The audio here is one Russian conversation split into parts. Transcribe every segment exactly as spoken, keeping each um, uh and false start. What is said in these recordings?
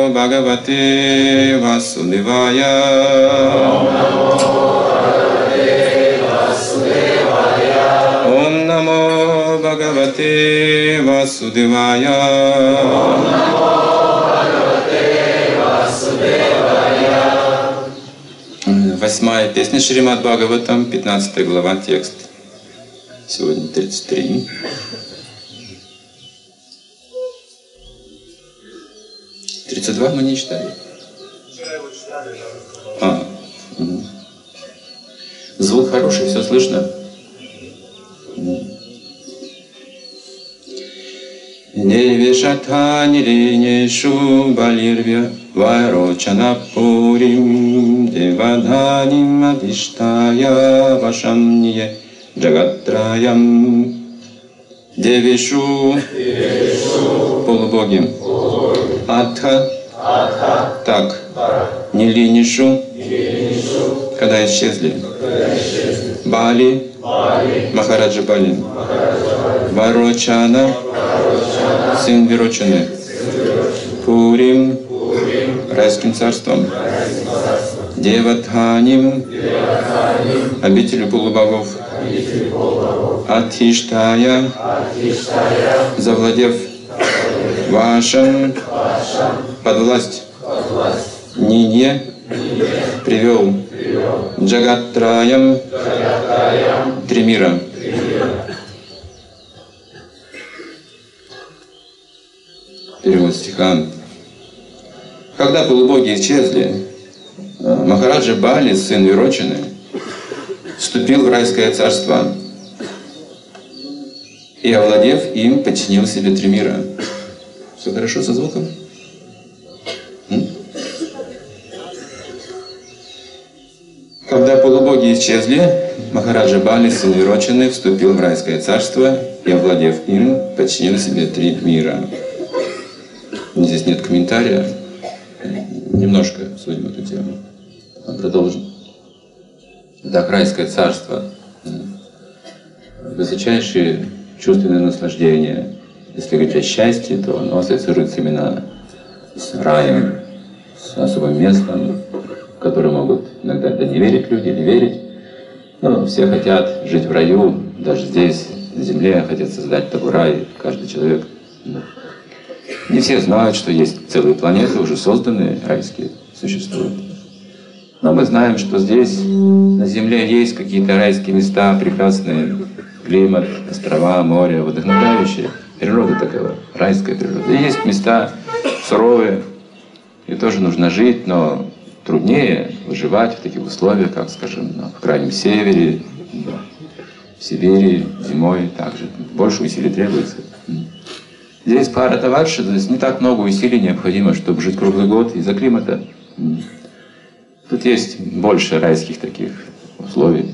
Bhagavate Vasudevaya. Om Namo Bhagavate Vasudevaya. Восьмая песня Шримад Бхагаватам, пятнадцатая глава, текст. Сегодня тридцать три. тридцать два мы не читали. А, угу. Звук хороший, все слышно. Девишатханиринешу балирвя вайрочанапурим девадханим адиштая вашанье джагатраям. Девишу полубоги. Атха так. Нилинишу когда исчезли. Бали Махараджа Бали. Варочана сын Вирочаны. Пурим райским царством. Девадханим обителью полубогов. Адхиштая завладев. Вашам под власть. Нинье привел. Джагаттраям три мира. Перевод стиха. Когда полубоги исчезли, Махараджа Бали, сын Вирочаны, вступил в райское царство и, овладев им, подчинил себе три мира. Все хорошо со звуком? М? Когда полубоги исчезли, Махараджа Бали, сын Вирочаны, вступил в райское царство и, овладев им, подчинил себе три мира. Здесь нет комментария. Немножко судим эту тему. Продолжим. Так, райское царство. Высочайшие чувственные наслаждения. Если говорить о счастье, то оно ассоциируется именно с раем, с особым местом, в которое могут иногда да не верить люди, или верить. Но все хотят жить в раю, даже здесь, на земле, хотят создать такой рай, каждый человек. Не все знают, что есть целые планеты, уже созданные, райские, существуют. Но мы знаем, что здесь, на Земле, есть какие-то райские места, прекрасные, климат, острова, море, вдохновляющие. Природа такова, райская природа. И есть места суровые, и тоже нужно жить, но труднее выживать в таких условиях, как, скажем, на крайнем севере, в Сибири, зимой также. Больше усилий требуется. Здесь Бхаратаварша, то есть не так много усилий необходимо, чтобы жить круглый год из-за климата. Тут есть больше райских таких условий.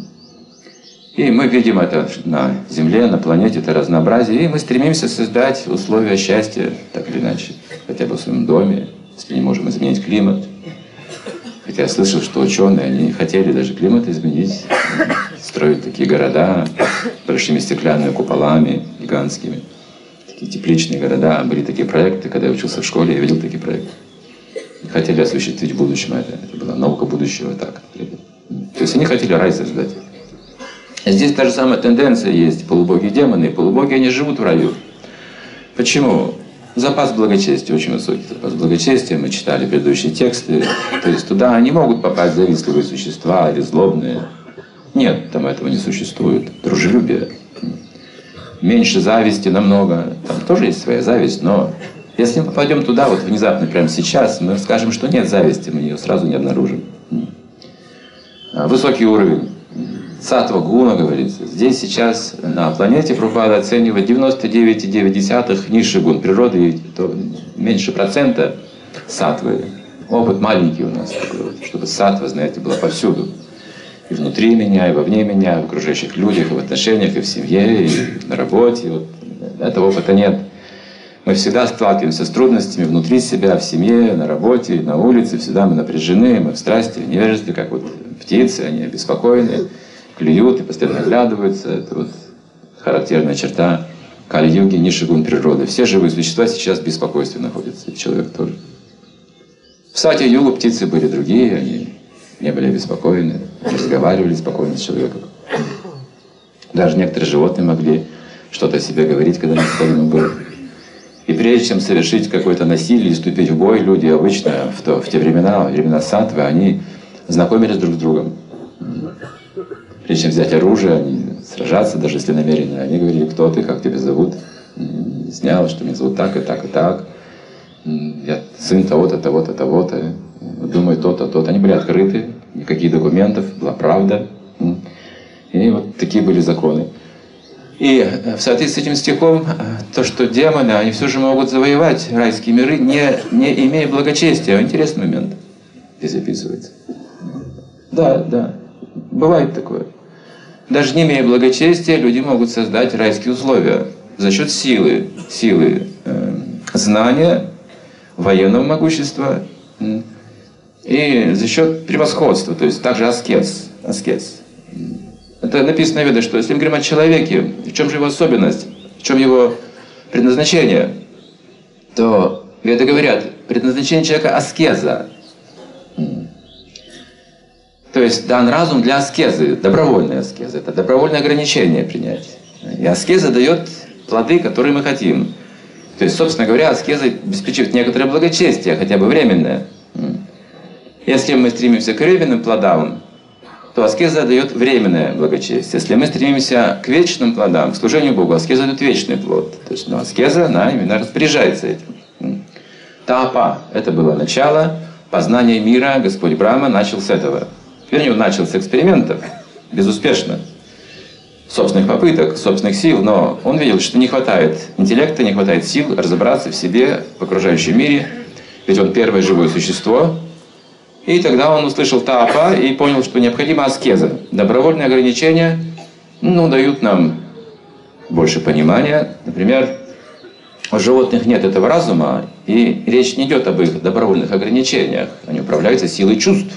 И мы видим это на Земле, на планете, это разнообразие. И мы стремимся создать условия счастья, так или иначе, хотя бы в своем доме, если не можем изменить климат. Хотя я слышал, что ученые, они хотели даже климат изменить, строить такие города с большими стеклянными куполами, гигантскими. Такие тепличные города. Были такие проекты, когда я учился в школе, я видел такие проекты. Хотели осуществить в будущем это. Это была наука будущего. Так. То есть они хотели рай создать. Здесь та же самая тенденция есть. Полубоги демоны. Полубоги, они живут в раю. Почему? Запас благочестия очень высокий. Запас благочестия. Мы читали предыдущие тексты. То есть туда не могут попасть завистливые существа или злобные. Нет, там этого не существует. Дружелюбие. Меньше зависти намного. Там тоже есть своя зависть, но если мы попадем туда, вот внезапно, прямо сейчас, мы скажем, что нет зависти, мы ее сразу не обнаружим. Высокий уровень. Саттва гуна, говорится. Здесь сейчас на планете Прабхупада оценивает девяносто девять целых девять десятых низших гун природы, и то меньше процента саттвы. Опыт маленький у нас такой, чтобы саттва, знаете, была повсюду. И внутри меня, и вовне меня, в окружающих людях, и в отношениях, и в семье, и на работе. Вот. Этого опыта нет. Мы всегда сталкиваемся с трудностями внутри себя, в семье, на работе, на улице. Всегда мы напряжены, мы в страсти, в невежестве, как вот птицы, они обеспокоены, клюют и постоянно оглядываются. Это вот характерная черта Кали-юги, низших гун природы. Все живые существа сейчас в беспокойстве находятся, и человек тоже. В Сатья-югу птицы были другие, они не были обеспокоены, разговаривали спокойно с человеком. Даже некоторые животные могли что-то о себе говорить, когда необходимо было. И прежде чем совершить какое-то насилие и вступить в бой, люди обычно в, то, в те времена, в времена саттвы, они знакомились друг с другом. Прежде чем взять оружие, они сражаться, даже если намеренно, они говорили: кто ты, как тебя зовут. Снял, что меня зовут так и так и так. Я сын того-то, того-то, того-то. Думаю, то-то, то-то. Они были открыты, никаких документов, была правда. И вот такие были законы. И в соответствии с этим стихом, то, что демоны, они все же могут завоевать райские миры, не, не имея благочестия. Интересный момент здесь описывается. Да, да, бывает такое. Даже не имея благочестия, люди могут создать райские условия за счет силы, силы э, знания, военного могущества э, и за счет превосходства, то есть также аскез. аскез. Это написано в Ведах, что если мы говорим о человеке, в чем же его особенность, в чем его предназначение, то Веды говорят, предназначение человека — аскеза. То есть дан разум для аскезы, добровольная аскеза, это добровольное ограничение принять. И аскеза дает плоды, которые мы хотим. То есть, собственно говоря, аскеза обеспечивает некоторое благочестие, хотя бы временное. Если мы стремимся к временным плодам, то аскеза дает временное благочестие. Если мы стремимся к вечным плодам, к служению Богу, аскеза дает вечный плод. То есть, ну, аскеза, она именно распоряжается этим. Тапа – это было начало познания мира. Господь Брахма начал с этого. Вернее, он начал с экспериментов, безуспешно, собственных попыток, собственных сил, но он видел, что не хватает интеллекта, не хватает сил разобраться в себе, в окружающем мире, ведь он первое живое существо. И тогда он услышал Таапа и понял, что необходима аскеза. Добровольные ограничения, ну, дают нам больше понимания. Например, у животных нет этого разума, и речь не идет об их добровольных ограничениях. Они управляются силой чувств.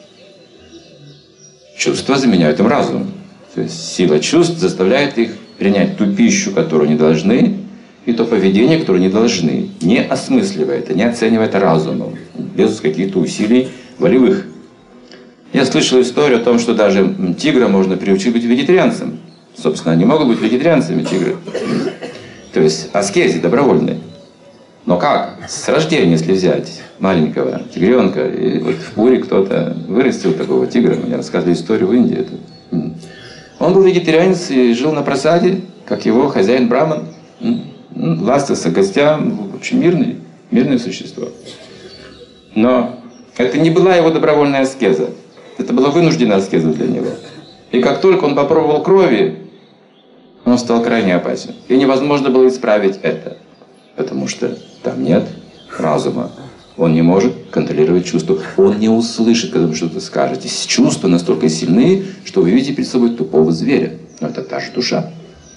Чувства заменяют им разум. То есть сила чувств заставляет их принять ту пищу, которую не должны, и то поведение, которое не должны, не осмысливая это, не оценивая это разумом, без каких-то усилий волевых. Я слышал историю о том, что даже тигра можно приучить быть вегетарианцем. Собственно, они могут быть вегетарианцами, тигры. То есть аскези добровольные. Но как? С рождения, если взять маленького тигренка, и вот в Пури кто-то вырастил такого тигра, мне рассказывали историю в Индии. Это. Он был вегетарианец и жил на просаде, как его хозяин Браман. Ластился к гостям, в общем, мирный, мирное существо. Но это не была его добровольная аскеза. Это была вынужденная аскеза для него. И как только он попробовал крови, он стал крайне опасен. И невозможно было исправить это. Потому что там нет разума. Он не может контролировать чувства. Он не услышит, когда вы что-то скажете. Чувства настолько сильны, что вы видите перед собой тупого зверя. Но это та же душа.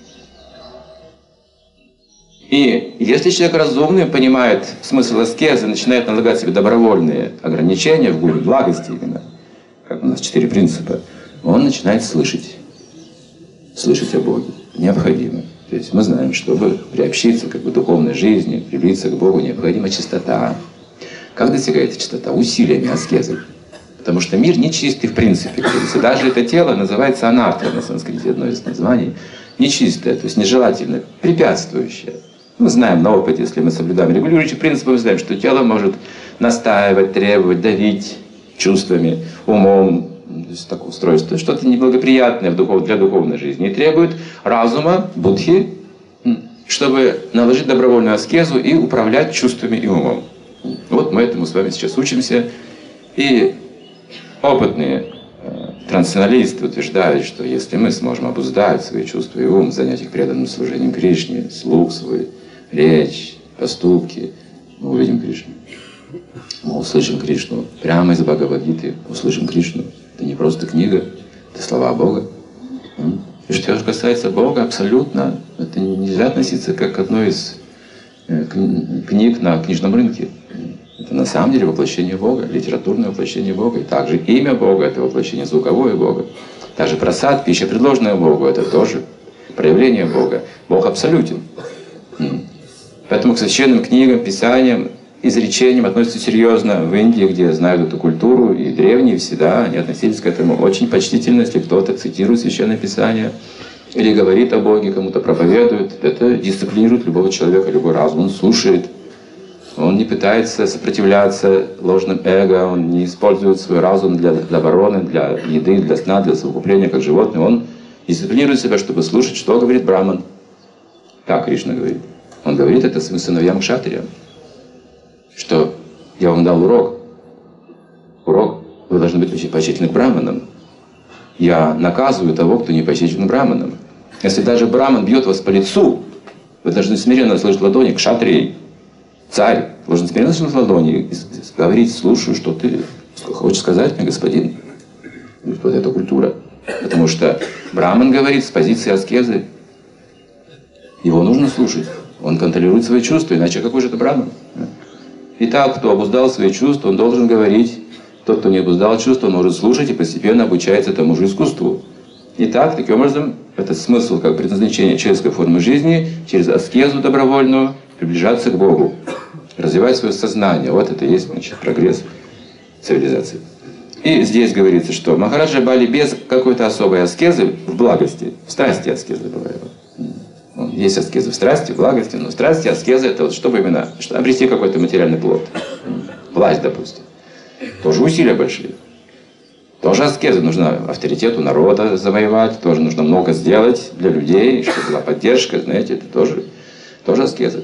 И если человек разумный, понимает смысл аскезы, начинает налагать себе добровольные ограничения в гуне благости именно, как у нас четыре принципа, он начинает слышать. Слышать о Боге. Необходимо. То есть мы знаем, чтобы приобщиться как бы, к духовной жизни, приблизиться к Богу, необходима чистота. Как достигается чистота? Усилиями аскезы. Потому что мир нечистый в принципе. И даже это тело называется анарта на санскрите, одно из названий. Нечистое, то есть нежелательное, препятствующее. Мы знаем на опыте, если мы соблюдаем регулирующие принципы, мы знаем, что тело может настаивать, требовать, давить чувствами, умом. То есть такое устройство, что-то неблагоприятное в духов, для духовной жизни. И требует разума, будхи, чтобы наложить добровольную аскезу и управлять чувствами и умом. Вот мы этому с вами сейчас учимся. И опытные э, трансценденталисты утверждают, что если мы сможем обуздать свои чувства и ум, занять их преданным служением Кришне, слух свой, речь, поступки, мы увидим Кришну. Мы услышим Кришну. Прямо из Бхагавад-гиты услышим Кришну. Это не просто книга, это слова Бога. И что же касается Бога, абсолютно это нельзя относиться как к одной из книг на книжном рынке. Это на самом деле воплощение Бога, литературное воплощение Бога. И также имя Бога — это воплощение звуковое Бога. Также прасад, пища, предложенная Богу, это тоже проявление Бога. Бог абсолютен. Поэтому к священным книгам, писаниям изречениям относятся серьезно. В Индии, где знают эту культуру, и древние всегда, они относились к этому очень почтительно, если кто-то цитирует Священное Писание или говорит о Боге, кому-то проповедует. Это дисциплинирует любого человека, любой разум. Он слушает, он не пытается сопротивляться ложным эго, он не использует свой разум для, для обороны, для еды, для сна, для совокупления, как животное. Он дисциплинирует себя, чтобы слушать, что говорит Браман. Так Кришна говорит. Он говорит это своим сыновьям кшатриям, что я вам дал урок. Урок, вы должны быть почтительны к браманам. Я наказываю того, кто не почтителен браманам. Если даже браман бьет вас по лицу, вы должны смиренно сложить ладони, кшатрий, царь, должен смиренно сложить ладони и говорить: слушаю, что ты хочешь сказать мне, господин. Вот это культура. Потому что браман говорит с позиции аскезы. Его нужно слушать. Он контролирует свои чувства, иначе какой же это браман? Итак, кто обуздал свои чувства, он должен говорить. Тот, кто не обуздал чувства, он может слушать и постепенно обучается тому же искусству. Итак, таким образом, это смысл, как предназначение человеческой формы жизни, через аскезу добровольную приближаться к Богу, развивать свое сознание. Вот это и есть, значит, прогресс цивилизации. И здесь говорится, что Махараджа Бали без какой-то особой аскезы в благости, в страсти аскезы бывает. Есть аскезы в страсти, в благости, но страсти, аскезы — это вот чтобы именно чтобы обрести какой-то материальный плод. Власть, допустим. Тоже усилия большие. Тоже аскеза. Нужно авторитет у народа завоевать, тоже нужно много сделать для людей, чтобы была поддержка, знаете, это тоже, тоже аскеза.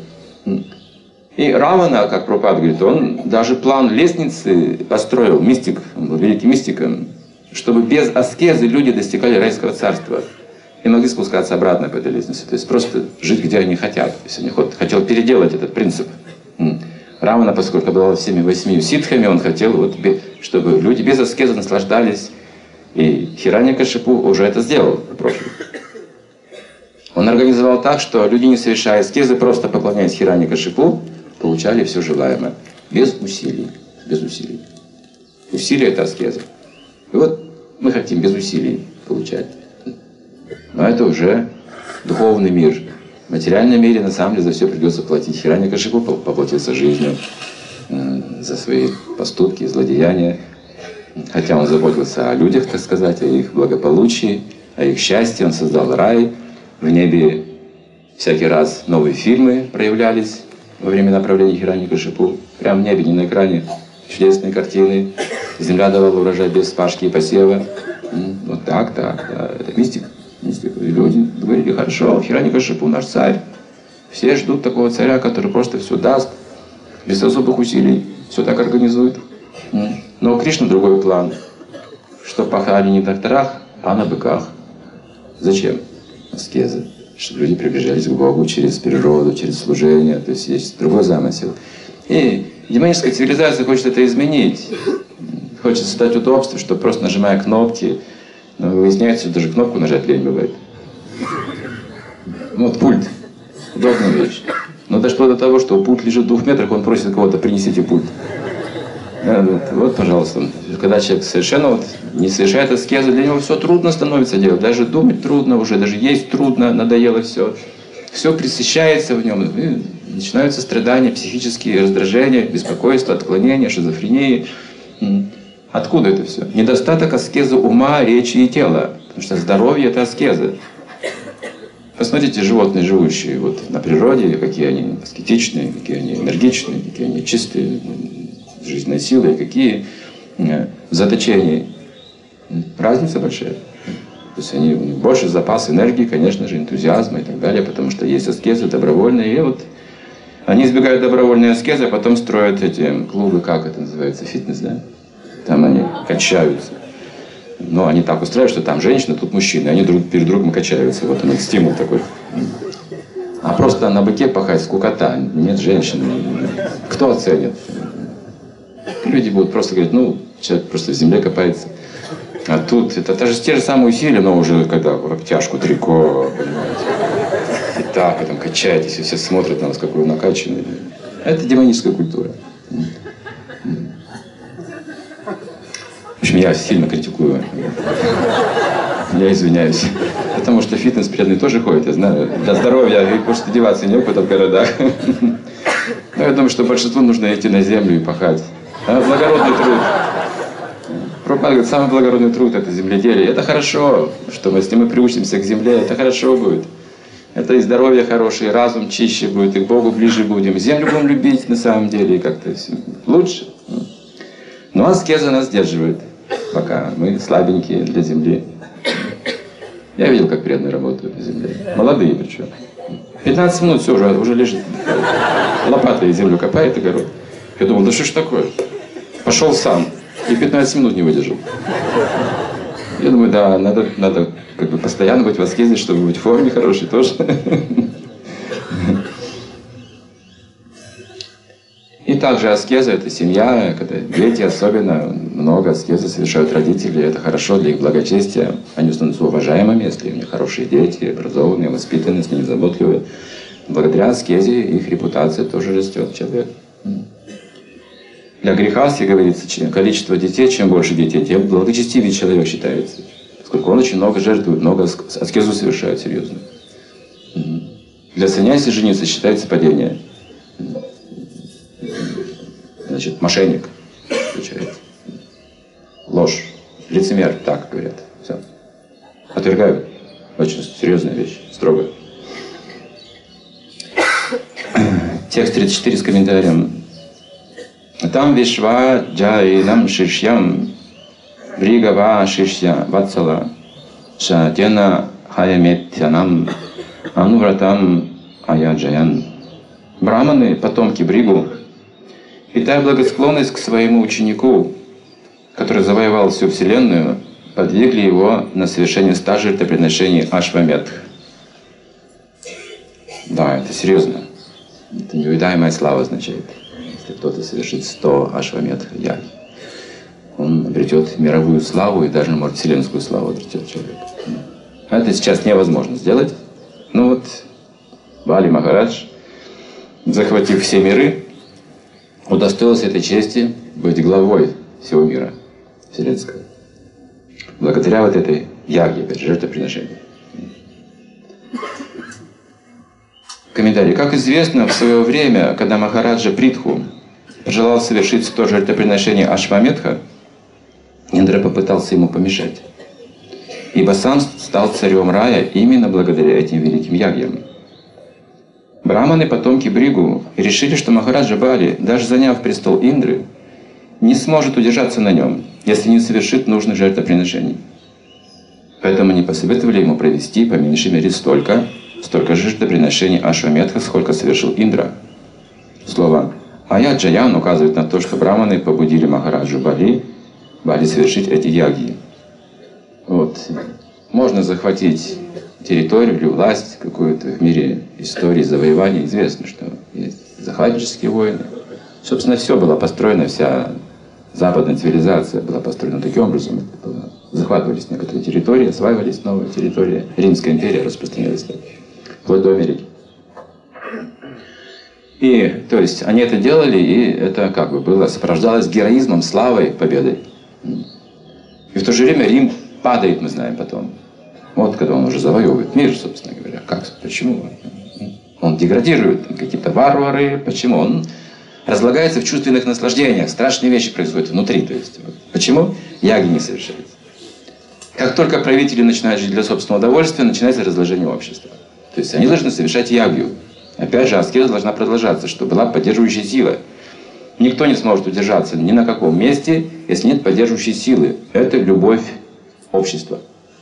И Равана, как Прабхупада говорит, он даже план лестницы построил, мистик, он был великим мистиком, чтобы без аскезы люди достигали райского царства. И могли спускаться обратно по этой лестнице. То есть просто жить, где они хотят. То есть он хотел переделать этот принцип. Равана, поскольку обладал всеми восьми ситхами, он хотел, вот, чтобы люди без аскезы наслаждались. И Хираньякашипу уже это сделал в прошлом. Он организовал так, что люди, не совершая аскезы, просто поклоняясь Хираньякашипу, получали все желаемое. Без усилий. Без усилий. Усилие — это аскеза. И вот мы хотим без усилий получать. Но это уже духовный мир. В материальном мире, на самом деле, за все придется платить. Хираньякашипу поплатился жизнью э, за свои поступки, злодеяния. Хотя он заботился о людях, так сказать, о их благополучии, о их счастье. Он создал рай. В небе всякий раз новые фильмы проявлялись во время направления Хираньякашипу. Прямо в небе, не на экране. Чудесные картины. Земля давала урожай без спашки и посева. Вот так, так, да. Это мистика. И люди говорили: хорошо, Хираньякашипу наш царь. Все ждут такого царя, который просто все даст, без особых усилий, все так организует. Но у Кришны другой план, что пахали не в докторах, а на быках. Зачем? Аскеза. Чтобы люди приближались к Богу через природу, через служение. То есть есть другой замысел. И демоническая цивилизация хочет это изменить. Хочет создать удобство, что просто нажимая кнопки, но выясняется, что даже кнопку нажать лень бывает. Вот пульт. Удобная вещь. Но дошло до того, что пульт лежит в двух метрах, он просит кого-то: принесите пульт. Вот, вот, пожалуйста. Когда человек совершенно вот не совершает аскезы, для него все трудно становится делать. Даже думать трудно уже, даже есть трудно, надоело все. Все пресыщается в нем. И начинаются страдания, психические раздражения, беспокойство, отклонения, шизофрении. Откуда это все? Недостаток аскезы ума, речи и тела. Потому что здоровье — это аскеза. Посмотрите животные, живущие вот на природе, какие они аскетичные, какие они энергичные, какие они чистые, жизненной силой, какие в заточении. Разница большая. То есть они, у них больше запас энергии, конечно же, энтузиазма и так далее, потому что есть аскезы добровольные. И вот они избегают добровольной аскезы, а потом строят эти клубы, как это называется, фитнес, да? Там они качаются. Но они так устраивают, что там женщины, тут мужчины. Они друг перед другом качаются. Вот он стимул такой. А просто на быке пахать скукота. Нет женщин. Кто оценит? Люди будут просто говорить: ну, человек просто в земле копается. А тут это даже те же самые усилия, но уже когда в обтяжку, трико, понимаете. И так, потом качаетесь, и все смотрят на вас, какой вы накачанный. Это демоническая культура. В общем, я сильно критикую. Я извиняюсь. Потому что фитнес преданные тоже ходят, я знаю. Для здоровья, потому что деваться некуда в городах. Но я думаю, что большинству нужно идти на землю и пахать. А благородный труд. Прабхупада говорит, самый благородный труд – это земледелие. Это хорошо, что мы, если мы приучимся к земле, это хорошо будет. Это и здоровье хорошее, и разум чище будет, и к Богу ближе будем. Землю будем любить на самом деле, и как-то лучше. Но аскеза нас сдерживает, пока мы слабенькие для земли. Я видел, как преданные работают на земле. Молодые причем. пятнадцать минут, все, уже, уже лежит. Лопатой землю копает, огород. Я думал, да что ж такое? Пошел сам. И пятнадцать минут не выдержал. Я думаю, да, надо, надо как бы постоянно быть в аскезе, чтобы быть в форме хорошей тоже. И также аскеза – это семья, когда дети особенно много аскезы совершают родители. Это хорошо для их благочестия. Они становятся уважаемыми, если у них хорошие дети, образованные, воспитанные, с ними заботливые. Благодаря аскезе их репутация тоже растет человек. Для грехасти, говорится, количество детей, чем больше детей, тем благочестивее человек считается. Поскольку он очень много жертвует, много аскезу совершает серьезно. Для саньяси жениться считается падение. Значит, мошенник получается. Ложь. Лицемер, так говорят. Все. Отвергают. Очень серьезная вещь, строго. Текст тридцать четыре с комментарием. Там вишва джайнам шишьям бригава шишья ватсала шатена хаяметянам анувратам аяджаян. Браманы, потомки Бригу, питая благосклонность к своему ученику, который завоевал всю Вселенную, подвигли его на совершение ста жертвоприношений Ашваметх. Да, это серьезно. Это неувидаемая слава означает. Если кто-то совершит сто Ашваметх яги, он обретет мировую славу и даже, может, вселенскую славу обретет человек. Это сейчас невозможно сделать. Но вот Бали Махарадж, захватив все миры, удостоился этой чести быть главой всего мира вселенского. Благодаря вот этой яге, опять же, жертвоприношению. Комментарий. Как известно, в свое время, когда Махараджа Притху желал совершить сто жертвоприношений Ашваметха, Индра попытался ему помешать. Ибо сам стал царем рая именно благодаря этим великим ягьям. Браманы, потомки Бригу, решили, что Махараджа Бали, даже заняв престол Индры, не сможет удержаться на нем, если не совершит нужных жертвоприношений. Поэтому они посоветовали ему провести по меньшей мере столько, столько же жертвоприношений Ашваметха, сколько совершил Индра. Слово «Аят Джаян» указывает на то, что браманы побудили Махараджу Бали, Бали совершить эти ягьи. Вот. Можно захватить территорию или власть какую-то в мире истории завоевания. Известно, что есть захватнические войны. Собственно, все было построено, вся западная цивилизация была построена таким образом. Захватывались некоторые территории, осваивались новые территории. Римская империя распространилась вплоть до Америки. И, то есть, они это делали, и это как бы было, сопровождалось героизмом, славой, победой. И в то же время Рим падает, мы знаем потом. Вот когда он уже завоевывает мир, собственно говоря. Как? Почему? Он деградирует, какие-то варвары. Почему? Он разлагается в чувственных наслаждениях. Страшные вещи происходят внутри. То есть, вот. Почему? Яги не совершаются. Как только правители начинают жить для собственного удовольствия, начинается разложение общества. То есть они должны совершать ягью. Опять же, аскеза должна продолжаться, чтобы была поддерживающая сила. Никто не сможет удержаться ни на каком месте, если нет поддерживающей силы. Это любовь общества.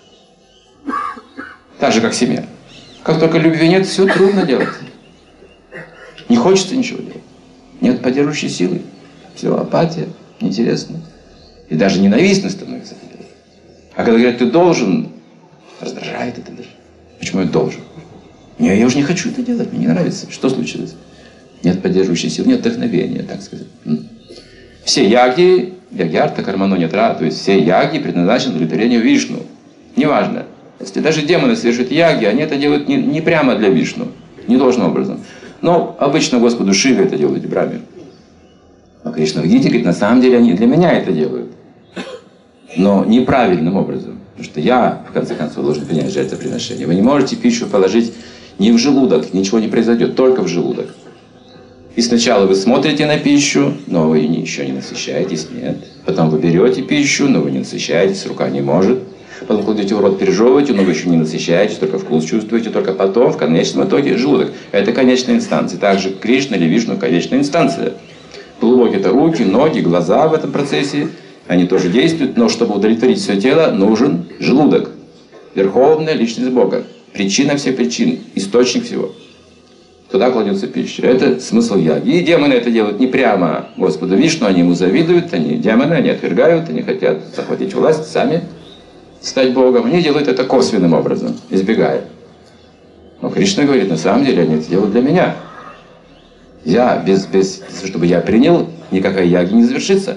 Так же, как семья. Как только любви нет, все трудно делать. Не хочется ничего делать. Нет поддерживающей силы. Все, апатия, неинтересно. И даже ненавистно становится это делать. А когда говорят, ты должен, раздражает это даже. Почему я должен? Не, я уже не хочу это делать, мне не нравится. Что случилось? Нет поддерживающей силы, нет вдохновения, так сказать. Все яги, ягьярта, кармано, нетра, то есть все яги предназначены для удовлетворения Вишну. Неважно. Если даже демоны совершают яги, они это делают не, не прямо для Вишну, не должным образом. Но обычно Господу Шиве это делают Брахме. Но Кришна в Гите говорит, на самом деле они для меня это делают. Но неправильным образом. Потому что я, в конце концов, должен принять жертвоприношение. Вы не можете пищу положить не в желудок, ничего не произойдет, только в желудок. И сначала вы смотрите на пищу, но вы еще не насыщаетесь, нет. Потом вы берете пищу, но вы не насыщаетесь, рука не может. Потом кладете в рот, пережевываете, но вы еще не насыщаетесь, только вкус чувствуете, только потом, в конечном итоге, желудок. Это конечная инстанция. Также Кришна или Вишну – конечная инстанция. Глубокие – это руки, ноги, глаза в этом процессе. Они тоже действуют, но чтобы удовлетворить все тело, нужен желудок. Верховная личность Бога. Причина всех причин, источник всего. Туда кладется пища. Это смысл яги. И демоны это делают не прямо Господу Вишну, они ему завидуют, они демоны, они отвергают, они хотят захватить власть, сами стать Богом. Они делают это косвенным образом, избегая. Но Кришна говорит, на самом деле они это делают для меня. Я, без, без, чтобы я принял, никакая яги не завершится.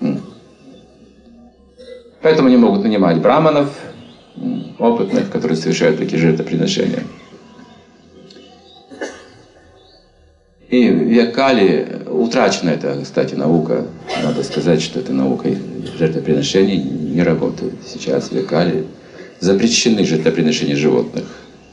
Поэтому они могут нанимать браманов, опытных, которые совершают такие жертвоприношения. И в век Кали утрачена эта, кстати, наука. Надо сказать, что эта наука жертвоприношений не работает. Сейчас в век Кали запрещены жертвоприношения животных.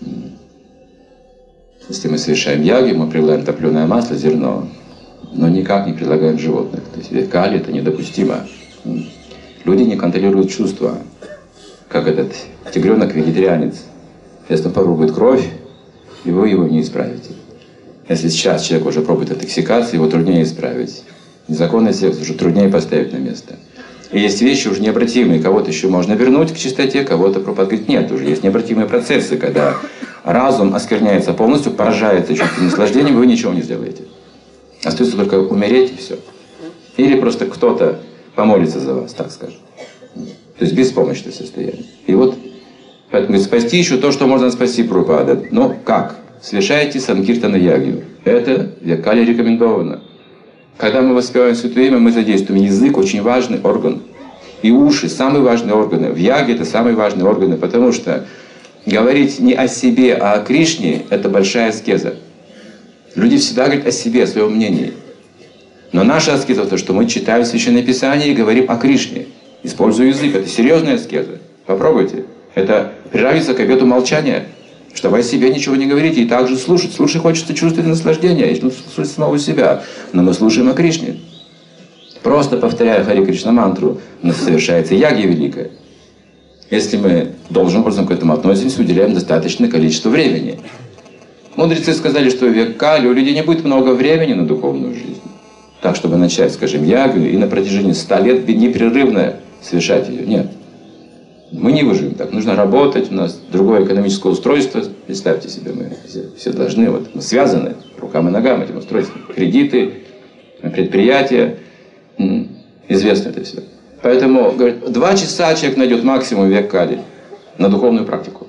Если мы совершаем яги, мы прилагаем топленое масло, зерно, но никак не прилагаем животных. То есть в век Кали это недопустимо. Люди не контролируют чувства. Как этот тигренок-вегетарианец. Если он попробует кровь, и вы его не исправите. Если сейчас человек уже пробует интоксикацию, его труднее исправить. Незаконный секс уже труднее поставить на место. И есть вещи уже необратимые. Кого-то еще можно вернуть к чистоте, кого-то пропадать нет. Уже есть необратимые процессы, когда разум оскверняется полностью, поражается чувством наслаждения, вы ничего не сделаете. Остается только умереть и все. Или просто кто-то помолится за вас, так скажем. То есть беспомощное состояние. И вот, поэтому спасти еще то, что можно спасти, Прабхупада. Но как? Совершайте санкиртана ягью. Это в век Кали рекомендовано. Когда мы воспеваем Святое Имя, мы задействуем язык, очень важный орган. И уши, самые важные органы. В яге это самые важные органы, потому что говорить не о себе, а о Кришне – это большая аскеза. Люди всегда говорят о себе, о своем мнении. Но наша аскеза – то, что мы читаем Священное Писание и говорим о Кришне. Используя язык. Это серьезная аскеза. Попробуйте. Это приравнивается к обету молчания. Что вы о себе ничего не говорите, и также слушать. Слушать хочется чувствовать наслаждение, и слушать самого себя. Но мы слушаем о Кришне. Просто повторяя Хари Кришна мантру, у нас совершается яги великая. Если мы должным образом к этому относимся, уделяем достаточное количество времени. Мудрецы сказали, что в век Кали у людей не будет много времени на духовную жизнь. Так, чтобы начать, скажем, ягу, и на протяжении ста лет непрерывно совершать ее. Нет. Мы не выживем так. Нужно работать, у нас другое экономическое устройство. Представьте себе, мы все, все должны, вот, мы связаны рукам и ногам этим устройством. Кредиты, предприятия. Известно это все. Поэтому, говорят, два часа человек найдет максимум в век Кали на духовную практику.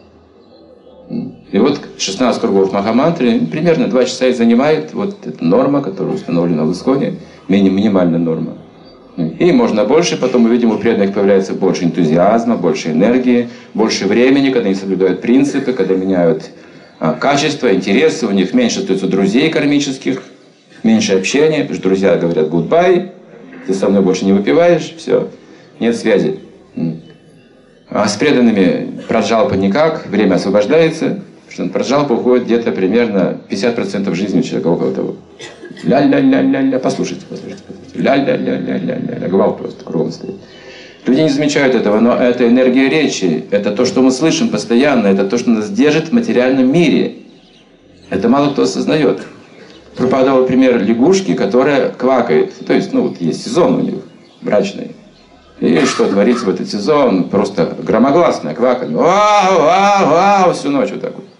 И вот шестнадцать кругов Махамантры примерно два часа и занимает вот эта норма, которая установлена в Исконе, минимальная норма. И можно больше, потом мы видим, у преданных появляется больше энтузиазма, больше энергии, больше времени, когда они соблюдают принципы, когда меняют а, качество, интересы, у них меньше остается друзей кармических, меньше общения, потому что друзья говорят «гудбай», ты со мной больше не выпиваешь, все, нет связи. А с преданными праджалпа никак, время освобождается, потому что праджалпа уходит где-то примерно пятьдесят процентов жизни у человека, около того. Ля-ля-ля-ля-ля, послушайте, послушайте, послушайте. Ля-ля-ля-ля-ля-ля, гвалт просто кругом стоит. Люди не замечают этого, но это энергия речи, это то, что мы слышим постоянно, это то, что нас держит в материальном мире. Это мало кто осознает. Прабхупада дал пример лягушки, которая квакает. То есть, ну вот есть сезон у них, брачный. И что творится в этот сезон? Просто громогласное кваканье. Вау, вау, вау, всю ночь вот так вот.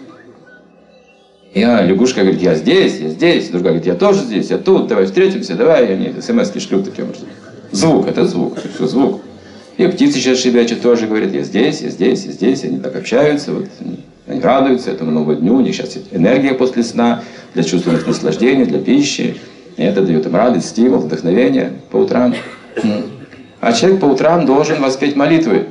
И а, лягушка говорит, я здесь, я здесь. Другая говорит, я тоже здесь, я тут, давай встретимся, давай. И они смс-ки шлют таким образом. Звук, это звук, это все звук. И птицы сейчас шебячат тоже говорят, я здесь, я здесь, я здесь. Они так общаются, вот, они радуются этому новому дню. У них сейчас энергия после сна для чувственных наслаждений, для пищи. И это дает им радость, стимул, вдохновение по утрам. А человек по утрам должен воспеть молитвы.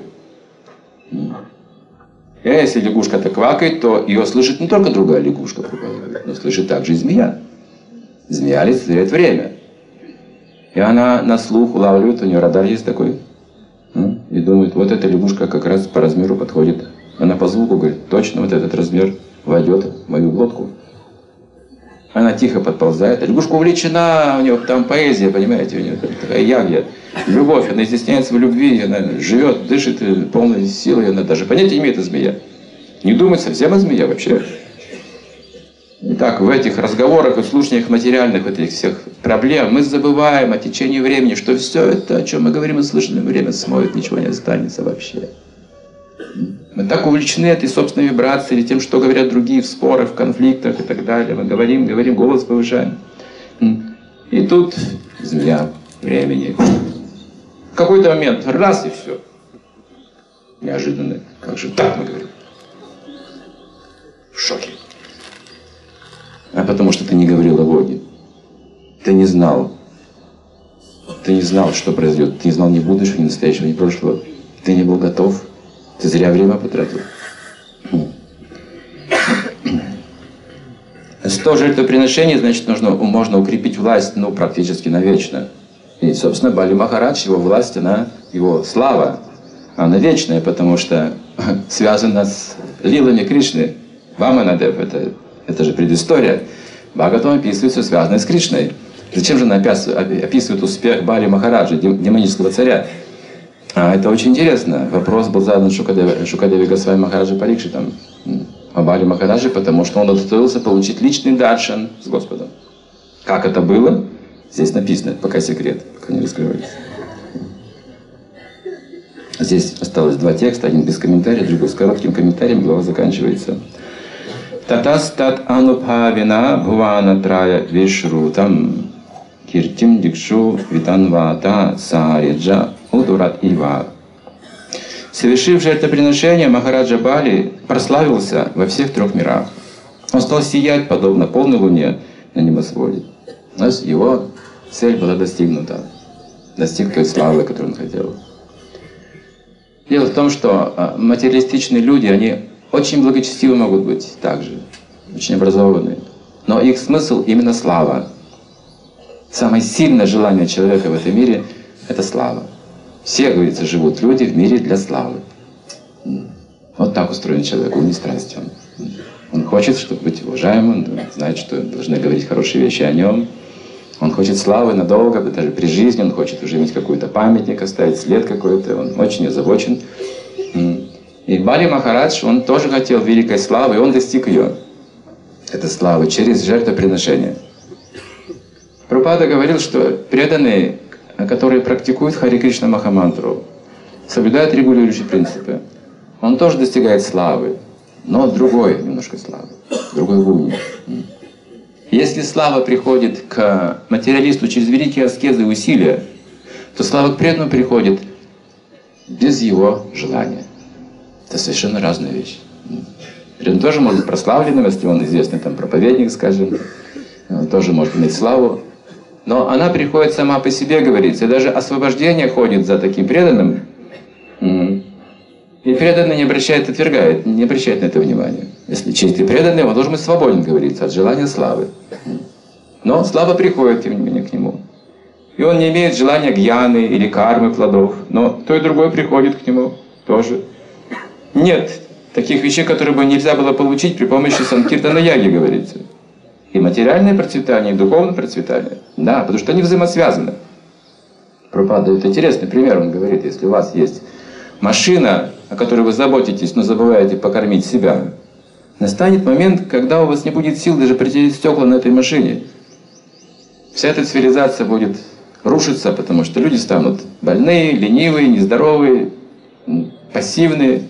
И если лягушка так квакает, то ее слышит не только другая лягушка, но слышит также и змея. Змея олицетворяет время. И она на слух улавливает, у нее радар есть такой. И думает, вот эта лягушка как раз по размеру подходит. Она по звуку говорит, точно вот этот размер войдет в мою глотку. Она тихо подползает. Лягушка увлечена, у нее там поэзия, понимаете, у нее такая ягья. Любовь, она изъясняется в любви, она живет, дышит полной силой, она даже понятия имеет о змее. Не думает совсем о змее вообще. Итак, в этих разговорах и слушаниях материальных вот этих всех проблем мы забываем о течении времени, что все это, о чем мы говорим и слышим, время смоет, ничего не останется вообще. Мы так увлечены этой собственной вибрацией, тем, что говорят другие в спорах, в конфликтах и так далее. Мы говорим, говорим, голос повышаем. И тут змея времени. В какой-то момент раз и все. Неожиданно. Как же так, мы говорим. В шоке. А потому что ты не говорил о Боге. Ты не знал. Ты не знал, что произойдет. Ты не знал ни будущего, ни настоящего, ни прошлого. Ты не был готов. Ты зря время потратил. сто жертвоприношений, значит, нужно, можно укрепить власть, ну, практически навечно. И, собственно, Бали Махарадж, его власть, она, его слава, она вечная, потому что связана с лилами Кришны. Ваманадев, это, это же предыстория. Бхагаватам описывает все связанное с Кришной. Зачем же она описывает успех Бали Махараджа, демонического царя? А это очень интересно. Вопрос был задан Шукадеве, Шукадеве Госвами Махараджи Парикшитам о Бали Махараджи, потому что он удостоился получить личный даршан с Господом. Как это было? Здесь написано, пока секрет, пока не раскрывается. Здесь осталось два текста, один без комментария, другой с коротким комментарием, глава заканчивается. Татастат анубхавина бхувана трая вишрутам киртим дикшу витанвата сариджа удурат ива. Совершив жертвоприношение, Махараджа Бали прославился во всех трех мирах. Он стал сиять, подобно полной луне на небосводе. Но его цель была достигнута. Достиг той славы, которую он хотел. Дело в том, что материалистичные люди, они очень благочестивы могут быть также, очень образованные. Но их смысл именно слава. Самое сильное желание человека в этом мире – это слава. Все, говорится, живут люди в мире для славы. Вот так устроен человек, он не страсть. Он, он хочет, чтобы быть уважаемым, он знает, что должны говорить хорошие вещи о нем. Он хочет славы надолго, даже при жизни, он хочет уже иметь какой-то памятник, оставить след какой-то, он очень озабочен. И Бали Махарадж, он тоже хотел великой славы, и он достиг ее, этой славы, через жертвоприношение. Прабхупада говорил, что преданные, которые практикуют Хари Кришна Махамантру, соблюдают регулирующие принципы, он тоже достигает славы, но другой немножко славы, другой уровень. Если слава приходит к материалисту через великие аскезы и усилия, то слава к преданному приходит без его желания. Это совершенно разная вещь. Преданный тоже может быть прославленным, если он известный там проповедник, скажем, он тоже может иметь славу. Но она приходит сама по себе, говорится, и даже освобождение ходит за таким преданным. И преданный не обращает, отвергает, не обращает на это внимания. Если чистый преданный, он должен быть свободен, говорится, от желания славы. Но слава приходит, тем не менее, к нему. И он не имеет желания гьяны или кармы плодов, но то и другое приходит к нему тоже. Нет таких вещей, которые бы нельзя было получить при помощи санкиртана яги, говорится. И материальное процветание, и духовное процветание. Да, потому что они взаимосвязаны. Прабхупада дает интересный пример, он говорит, если у вас есть машина, о которой вы заботитесь, но забываете покормить себя, настанет момент, когда у вас не будет сил даже протереть стекла на этой машине. Вся эта цивилизация будет рушиться, потому что люди станут больные, ленивые, нездоровые, пассивные.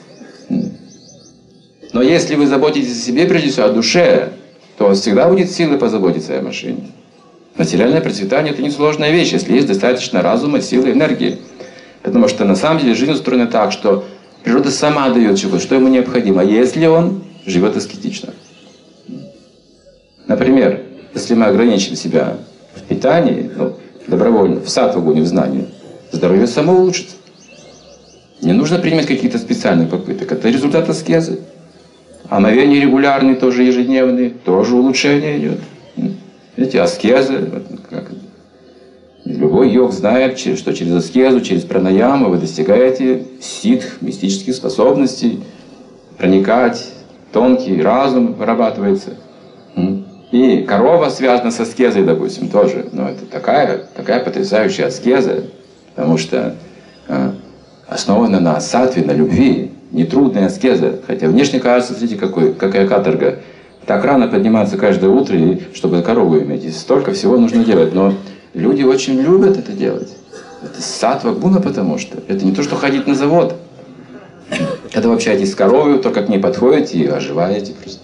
Но если вы заботитесь о себе, прежде всего о душе, то у вас всегда будет силы позаботиться о машине. Материальное процветание – это несложная вещь, если есть достаточно разума, силы, энергии. Потому что на самом деле жизнь устроена так, что природа сама дает чего, что ему необходимо, если он живет аскетично. Например, если мы ограничим себя в питании, ну, добровольно, в саттву, не в знании, здоровье само улучшится. Не нужно принимать какие-то специальные попытки. Это результат аскезы. Омовения регулярные, тоже ежедневные, тоже улучшение идет. Эти аскезы, как, любой йог знает, что через аскезу, через пранаяму вы достигаете ситх, мистических способностей, проникать, тонкий разум вырабатывается. И корова связана с аскезой, допустим, тоже. Но это такая, такая потрясающая аскеза, потому что э, основана на саттве, на любви, нетрудная аскеза. Хотя внешне кажется, смотрите, какой, какая каторга. Так рано подниматься каждое утро, и, чтобы корову иметь. И столько всего нужно делать. Но люди очень любят это делать. Это саттва гуна, потому что это не то, что ходить на завод. Когда вы общаетесь с коровой, то как к ней подходите и оживаете просто.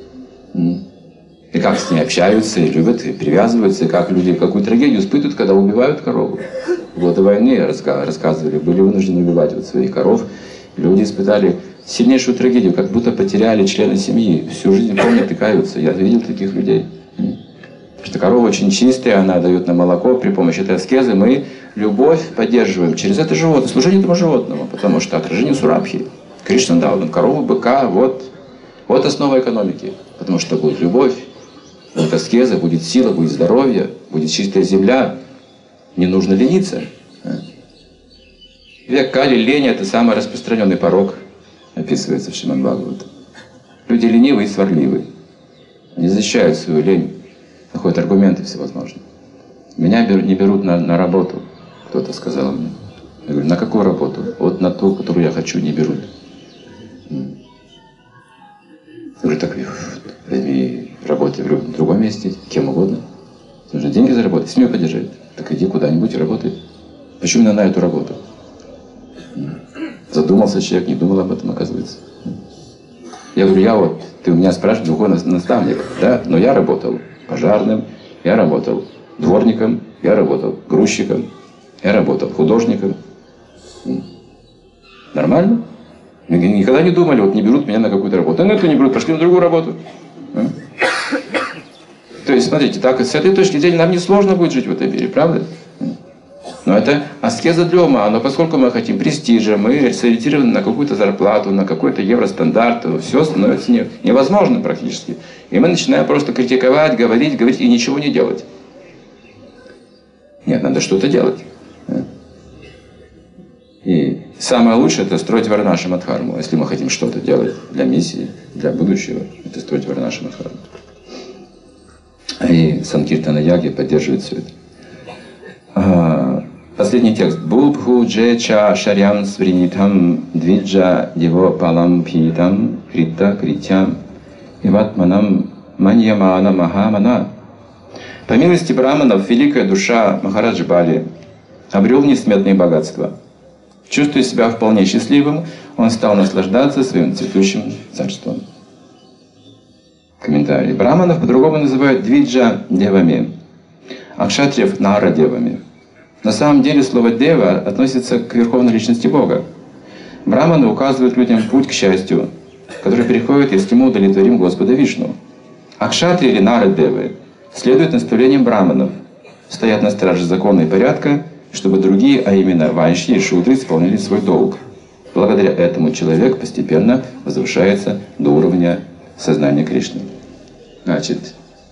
И как с ней общаются, и любят, и привязываются, и как люди какую трагедию испытывают, когда убивают корову. В годы войны рассказывали, были вынуждены убивать вот своих коров. Люди испытали сильнейшую трагедию, как будто потеряли члена семьи. Всю жизнь помнят и каются. Я видел таких людей. Потому что корова очень чистая, она дает нам молоко. При помощи этой аскезы мы любовь поддерживаем через это животное, служение этому животному. Потому что отражение сурабхи. Кришна дал нам корову, быка, вот, вот основа экономики. Потому что будет любовь, будет аскеза, будет сила, будет здоровье, будет чистая земля. Не нужно лениться. Век Кали, лень – это самый распространенный порок, описывается в Шримад Бхагаватам. Люди ленивые и сварливые. Они защищают свою лень, находят аргументы всевозможные. Меня не берут на, на работу, кто-то сказал мне. Я говорю, на какую работу? Вот на ту, которую я хочу, не берут. Я говорю, так возьми, работай в другом месте, кем угодно. Нужно деньги заработать, семью поддержать. Так иди куда-нибудь и работай. Почему именно на эту работу? Задумался человек, не думал об этом, оказывается. Я говорю, я вот, ты у меня спрашиваешь, духовный наставник, да? Но я работал пожарным, я работал дворником, я работал грузчиком, я работал художником. Нормально? Никогда не думали, вот не берут меня на какую-то работу. А на эту не берут, пошли на другую работу. То есть, смотрите, так, с этой точки зрения нам не сложно будет жить в этом мире, правда? Но это аскеза для ума, но поскольку мы хотим престижа, мы сориентированы на какую-то зарплату, на какой-то евростандарт, все становится не, невозможно практически. И мы начинаем просто критиковать, говорить, говорить и ничего не делать. Нет, надо что-то делать. И самое лучшее – это строить варнашамадхарму. Если мы хотим что-то делать для миссии, для будущего, это строить варнашамадхарму. И Санкиртана Яги поддерживает все это. Последний текст. Бубху джеча шарям свринитам двиджа его палам питам крита критям иватманам маньямана махамана. По милости браманов, великая душа Махараджи Бали обрел несметные богатства. Чувствуя себя вполне счастливым, он стал наслаждаться своим цветущим царством. Комментарий. Браманов по-другому называют двиджа девами, а кшатриев нара девами. На самом деле слово «дева» относится к верховной личности Бога. Браманы указывают людям путь к счастью, который приходит, если мы удовлетворим Господа Вишну. А кшатри или нара девы следуют наставлениям браманов, стоят на страже закона и порядка, чтобы другие, а именно вайшьи и шудры, исполнили свой долг. Благодаря этому человек постепенно возвышается до уровня сознания Кришны. Значит,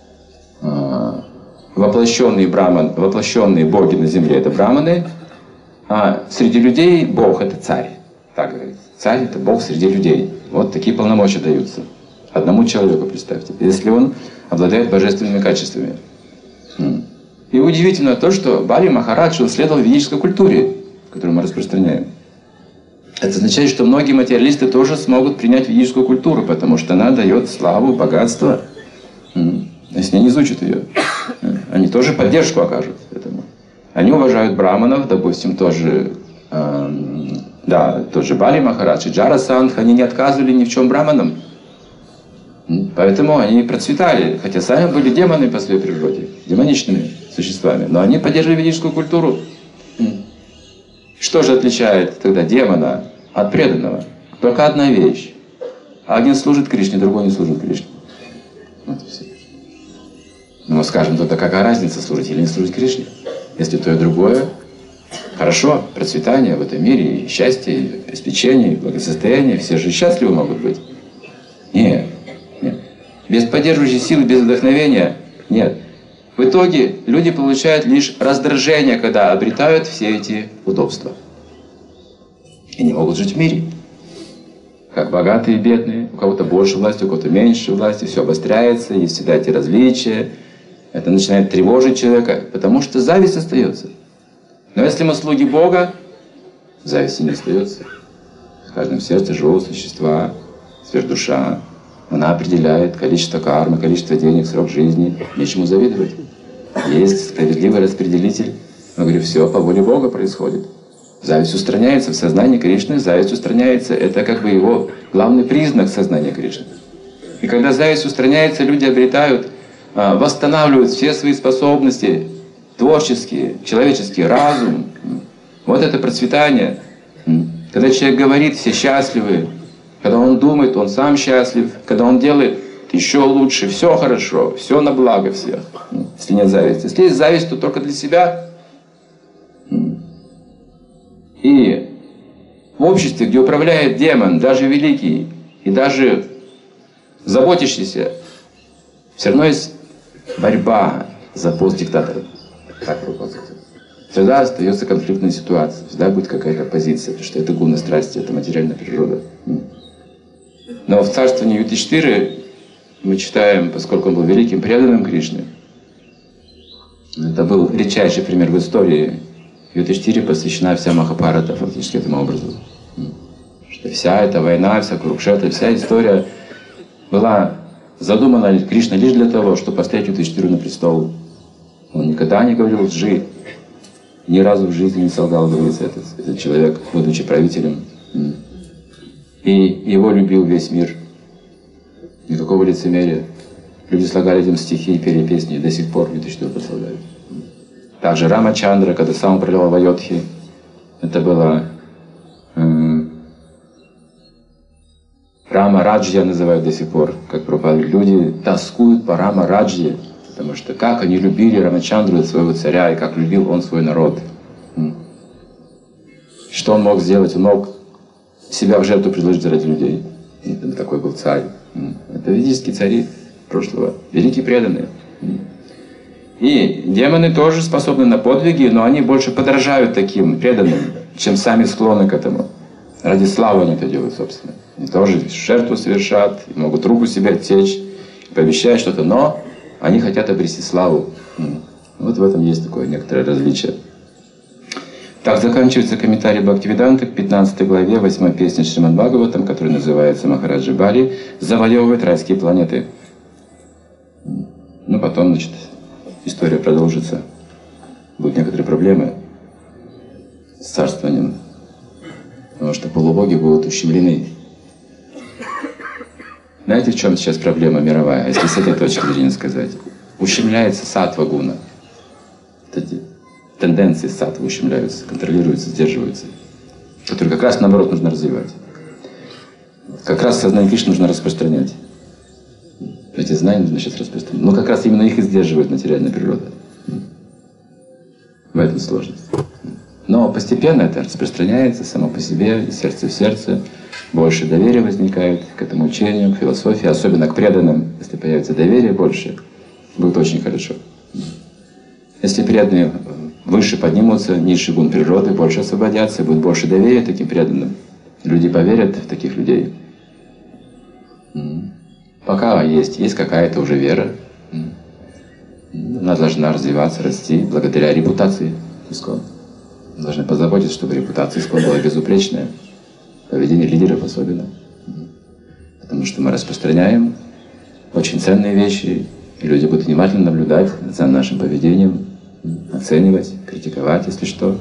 воплощенные браман, воплощенные боги на земле — это браманы, а среди людей Бог — это царь. Так говорится. Царь — это Бог среди людей. Вот такие полномочия даются. Одному человеку, представьте, если он обладает божественными качествами. И удивительно то, что Бали Махарадж, он следовал ведической культуре, которую мы распространяем. Это означает, что многие материалисты тоже смогут принять ведическую культуру, потому что она дает славу, богатство. Если они изучат ее, они тоже поддержку окажут этому. Они уважают браманов, допустим, тоже, э, да, тот же Бали Махарадж и Джарасандх, они не отказывали ни в чем браманам. Поэтому они процветали, хотя сами были демоны по своей природе, демоничными существами, но они поддерживали ведическую культуру. Что же отличает тогда демона от преданного? Только одна вещь. Один служит Кришне, другой не служит Кришне. Вот и все. Ну, мы скажем, тогда какая разница, служить или не служить Кришне? Если то и другое, хорошо, процветание в этом мире, и счастье, и обеспечение, и благосостояние, все же счастливы могут быть. Нет, нет. Без поддерживающей силы, без вдохновения, нет. В итоге люди получают лишь раздражение, когда обретают все эти удобства. И не могут жить в мире. как богатые и бедные, у кого-то больше власти, у кого-то меньше власти, все обостряется, есть всегда эти различия. Это начинает тревожить человека, потому что зависть остается. Но если мы слуги Бога, зависти не остается. В каждом сердце живого существа, сверхдуша. Она определяет количество кармы, количество денег, срок жизни. Нечему завидовать. Есть справедливый распределитель. Я говорю, все по воле Бога происходит. Зависть устраняется в сознании Кришны. Зависть устраняется. Это как бы его главный признак сознания Кришны. И когда зависть устраняется, люди обретают, восстанавливают все свои способности, творческие, человеческий разум. Вот это процветание. Когда человек говорит, все счастливы. Когда он думает, он сам счастлив. Когда он делает, еще лучше, все хорошо, все на благо всех. Если нет зависти. Если есть зависть, то только для себя. И в обществе, где управляет демон, даже великий, и даже заботящийся, все равно есть борьба за пост диктатора. Так руководитель. Всегда остается конфликтная ситуация, всегда будет какая-то позиция, потому что это гуна страсти, это материальная природа. Но в царствовании Юдхиштхиры мы читаем, поскольку он был великим преданным Кришне, это был редчайший пример в истории. Юдхиштхире посвящена вся Махабхарата фактически этому образу. Что вся эта война, вся Курукшетра, вся история была задумана Кришной лишь для того, чтобы поставить Юдхиштхиру на престол. Он никогда не говорил лжи, ни разу в жизни не солгал, говорится, этот, этот человек, будучи правителем. И его любил весь мир. Никакого лицемерия. Люди слагали этим стихи и пели песни, и до сих пор Юдхиштхиру прославляют. Также Рамачандра, когда сам управлял в Айодхе, это было э, Рама Раджья называют до сих пор, как проповедуют. Люди тоскуют по Рама Раджье, потому что как они любили Рамачандру, своего царя, и как любил он свой народ. Что он мог сделать? Он мог себя в жертву предложить ради людей. И такой был царь. Это ведические цари прошлого, великие преданные. И демоны тоже способны на подвиги, но они больше подражают таким преданным, чем сами склонны к этому. Ради славы они это делают, собственно. Они тоже жертву совершат, могут руку себе отсечь, пообещать что-то, но они хотят обрести славу. Вот в этом есть такое некоторое различие. Так заканчивается комментарий Бхактивиданты к пятнадцатой главе, восьмой песни Шримад Бхагаватам, которая называется «Махараджа Бали завоевывает райские планеты». Ну, потом, значит, история продолжится. Будут некоторые проблемы с царствованием, потому что полубоги будут ущемлены. Знаете, в чем сейчас проблема мировая, если с этой точки зрения сказать? Ущемляется саттва гуна. Эти тенденции саттвы ущемляются, контролируются, сдерживаются, которые как раз наоборот нужно развивать. Как раз сознание Кришны нужно распространять. Эти знания нужно сейчас распространять. Но как раз именно их и сдерживает материальная природа. В этом сложность. Но постепенно это распространяется само по себе, из сердца в сердце. Больше доверия возникает к этому учению, к философии, особенно к преданным. Если появится доверие больше, будет очень хорошо. Если преданные выше поднимутся, низший гун природы, больше освободятся, будет больше доверия таким преданным. Люди поверят в таких людей. Пока есть, есть какая-то уже вера. Она должна развиваться, расти благодаря репутации Искон. Должны позаботиться, чтобы репутация Искон была безупречная. Поведение лидеров особенно. Потому что мы распространяем очень ценные вещи, и люди будут внимательно наблюдать за нашим поведением, оценивать, критиковать, если что.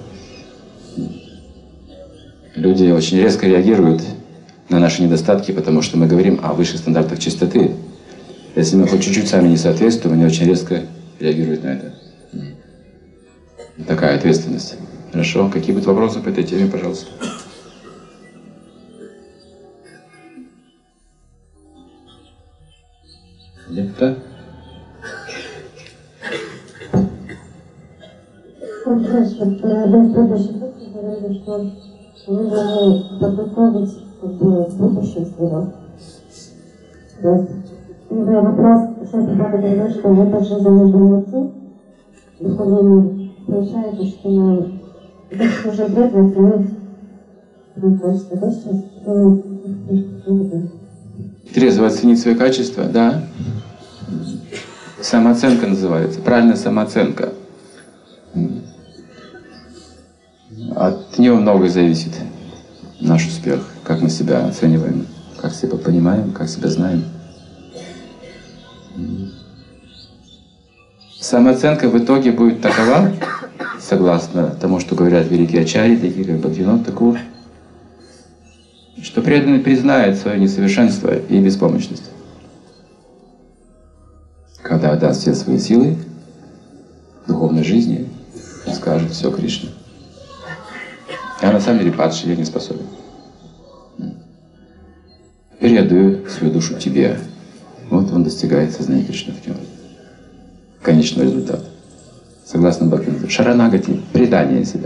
Люди очень резко реагируют на наши недостатки, потому что мы говорим о высших стандартах чистоты. Если мы хоть чуть-чуть сами не соответствуем, они очень резко реагируют на это. Такая ответственность. Хорошо. Какие будут вопросы по этой теме, пожалуйста? Да? Мы должны подготовить будущее свое. Вопрос, что Прабхупада говорил, что в этот же нужно идти в духовный мир. Получается, что нам уже преданность, мы творческое качество, трезво оценить свои качества, да. Самооценка называется, правильная самооценка. От нее многое зависит наш успех, как мы себя оцениваем, как себя понимаем, как себя знаем. Самооценка в итоге будет такова, согласно тому, что говорят великие ачарьи, такие как Бхактивинод Такур, что преданный признает свое несовершенство и беспомощность, когда отдаст все свои силы духовной жизни и скажет: все, Кришна, я на самом деле падший, я не способен. Теперь я даю свою душу тебе. Вот он достигает сознания Кришны в нем. Конечный результат. Согласно Бхактивиноду. Шаранагати, предание себя.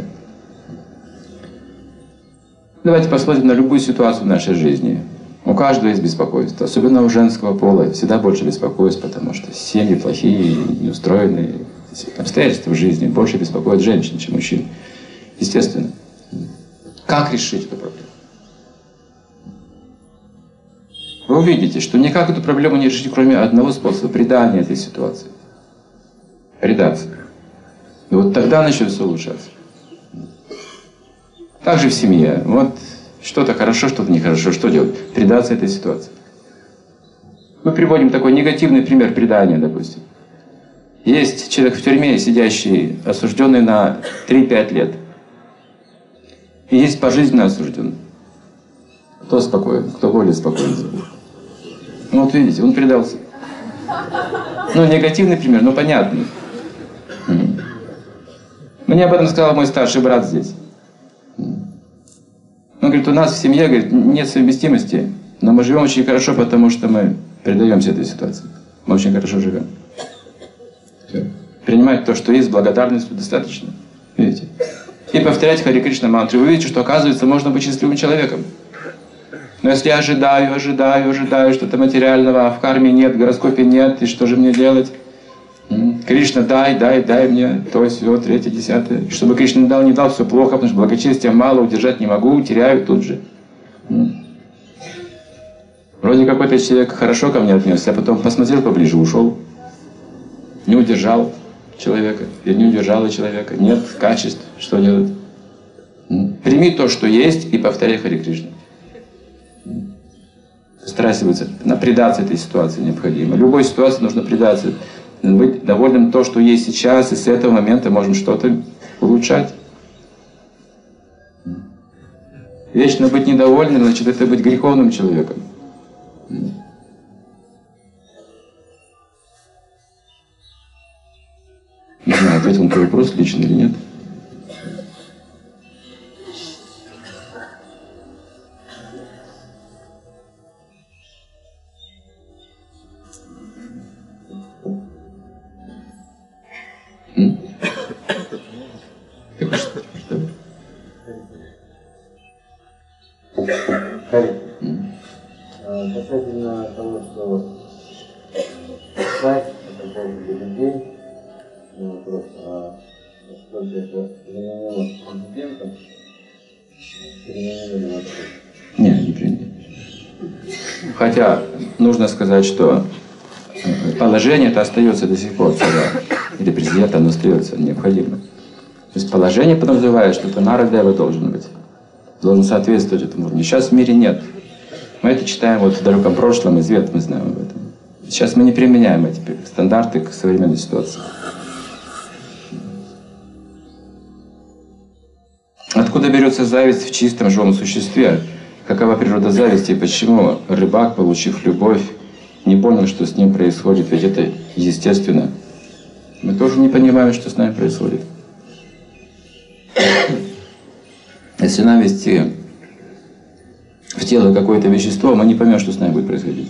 Давайте посмотрим на любую ситуацию в нашей жизни. У каждого есть беспокойство, особенно у женского пола. Всегда больше беспокойств, потому что семьи плохие, неустроенные, обстоятельства в жизни больше беспокоят женщин, чем мужчин. Естественно. Как решить эту проблему? Вы увидите, что никак эту проблему не решить, кроме одного способа — предания этой ситуации. Предаться. И вот тогда начнет все улучшаться. Также в семье. Вот что-то хорошо, что-то нехорошо. Что делать? Предаться этой ситуации. Мы приводим такой негативный пример предания, допустим. Есть человек в тюрьме, сидящий, осужденный на три-пять лет. И есть пожизненно осужденный. Кто спокоен? Кто более спокоен? Ну вот видите, он предался. Ну, негативный пример, но понятный. Мне об этом сказал мой старший брат здесь. Он говорит: у нас в семье, говорит, нет совместимости, но мы живем очень хорошо, потому что мы предаемся этой ситуации. Мы очень хорошо живем. Все. Принимать то, что есть, с благодарностью достаточно. Видите? И повторять Харе Кришна мантры. Вы видите, что, оказывается, можно быть счастливым человеком. Но если я ожидаю, ожидаю, ожидаю что-то материального, а в карме нет, в гороскопе нет, и что же мне делать? Кришна, дай, дай, дай мне то, сё, третье, десятое. Чтобы Кришна не дал, не дал, все плохо, потому что благочестия мало, удержать не могу, теряю тут же. Вроде какой-то человек хорошо ко мне отнесся, а потом посмотрел поближе, ушел. Не удержал человека, или не удержала человека. Нет качеств, что делать? Прими то, что есть, и повторяй Харе Кришна. Старайся предаться этой ситуации необходимо. В любой ситуации нужно предаться. Быть довольным то, что есть сейчас, и с этого момента можем что-то улучшать. Вечно быть недовольным, значит, это быть греховным человеком. Не знаю, ответил на твой вопрос лично или нет. Касательно того, что сайт, это для людей, вопрос, а насколько это применено с президентом, применено ли вообще? Нет, не применено. Хотя нужно сказать, что положение это остается до сих пор, царя или президента, оно остается необходимо. То есть положение подразумевает, что это Нарадева должен быть, должен соответствовать этому уровню. Сейчас в мире нет. Мы это читаем вот в далеком прошлом, из Вед мы знаем об этом. Сейчас мы не применяем эти стандарты к современной ситуации. Откуда берется зависть в чистом живом существе? Какова природа зависти и почему рыбак, получив любовь, не понял, что с ним происходит? Ведь это естественно. Мы тоже не понимаем, что с нами происходит. Если нам ввести в тело какое-то вещество, мы не поймем, что с нами будет происходить.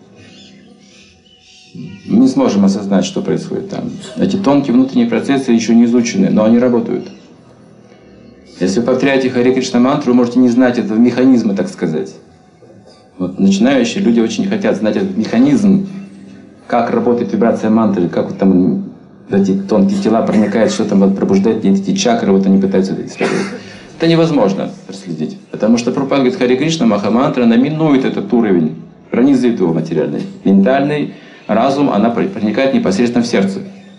Мы не сможем осознать, что происходит там. Эти тонкие внутренние процессы еще не изучены, но они работают. Если вы повторяете Харе Кришна мантру, вы можете не знать этого механизма, так сказать. Вот начинающие люди очень хотят знать этот механизм, как работает вибрация мантры, как вот там эти тонкие тела проникают, что там вот пробуждает эти чакры, вот они пытаются это исследовать. Это невозможно проследить. Потому что Прабхупада говорит, Харе Кришна, Махамантра, она минует этот уровень, пронизывает его материальный. Ментальный разум, она проникает непосредственно в сердце.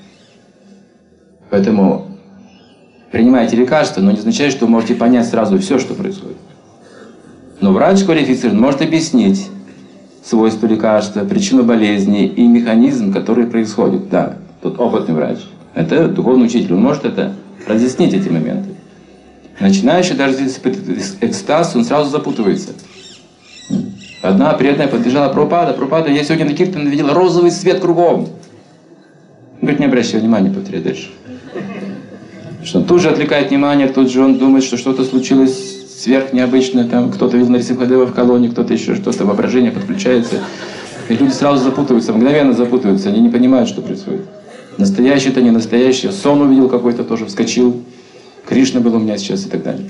Поэтому принимайте лекарства, но не означает, что вы можете понять сразу все, что происходит. Но врач квалифицированный может объяснить свойства лекарства, причину болезни и механизм, который происходит. Да, тот опытный врач. Это духовный учитель, он может это разъяснить, эти моменты. Начинающий, даже если испытывает экстаз, он сразу запутывается. Одна преданная подбежала Прабхупада, Прабхупада, я сегодня на Киртане видела розовый свет кругом. Он говорит, не обращай внимания, повторяй дальше. Что он тут же отвлекает внимание, тут же он думает, что что-то случилось сверхнеобычное, там кто-то видел Нарисимхадева в колонии, кто-то еще что-то, воображение подключается. И люди сразу запутываются, мгновенно запутываются, они не понимают, что происходит. Настоящий это не настоящий, сон увидел какой-то, тоже вскочил. Кришна был у меня сейчас и так далее.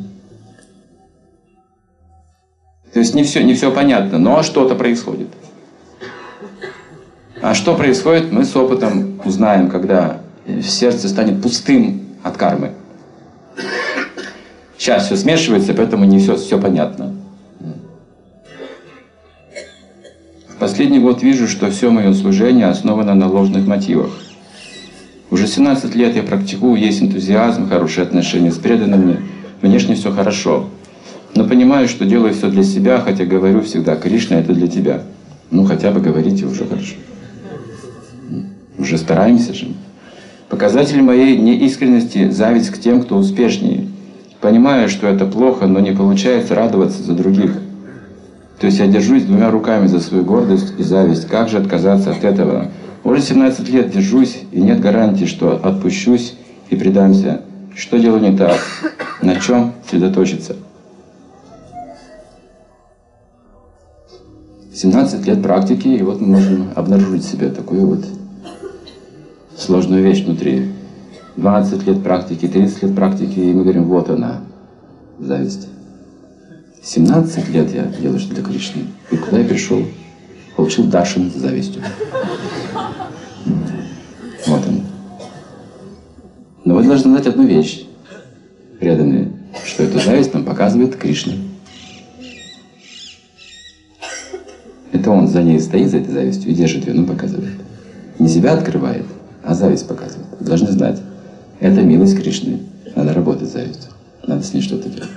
То есть не все, не все понятно, но что-то происходит. А что происходит, мы с опытом узнаем, когда сердце станет пустым от кармы. Сейчас все смешивается, поэтому не все, все понятно. В последний год вижу, что все мое служение основано на ложных мотивах. Уже семнадцать лет я практикую, есть энтузиазм, хорошие отношения с преданными, внешне все хорошо. Но понимаю, что делаю все для себя, хотя говорю всегда, Кришна, это для тебя. Ну, хотя бы говорите уже хорошо. Уже стараемся же. Показатель моей неискренности – зависть к тем, кто успешнее. Понимаю, что это плохо, но не получается радоваться за других. То есть я держусь двумя руками за свою гордость и зависть. Как же отказаться от этого? Уже семнадцать лет держусь, и нет гарантии, что отпущусь и предамся. Что делаю не так? На чем сосредоточиться? семнадцать лет практики, и вот мы можем обнаружить в себе такую вот сложную вещь внутри. двадцать лет практики, тридцать лет практики, и мы говорим, вот она, зависть. семнадцать лет я делаю что для Кришны. И куда я пришел? Получил даршан с завистью. Вот он. Но вы должны знать одну вещь, преданные, что эту зависть нам показывает Кришна. Это он за ней стоит, за этой завистью, и держит ее, ну показывает. Не себя открывает, а зависть показывает. Вы должны знать, это милость Кришны. Надо работать с завистью. Надо с ней что-то делать.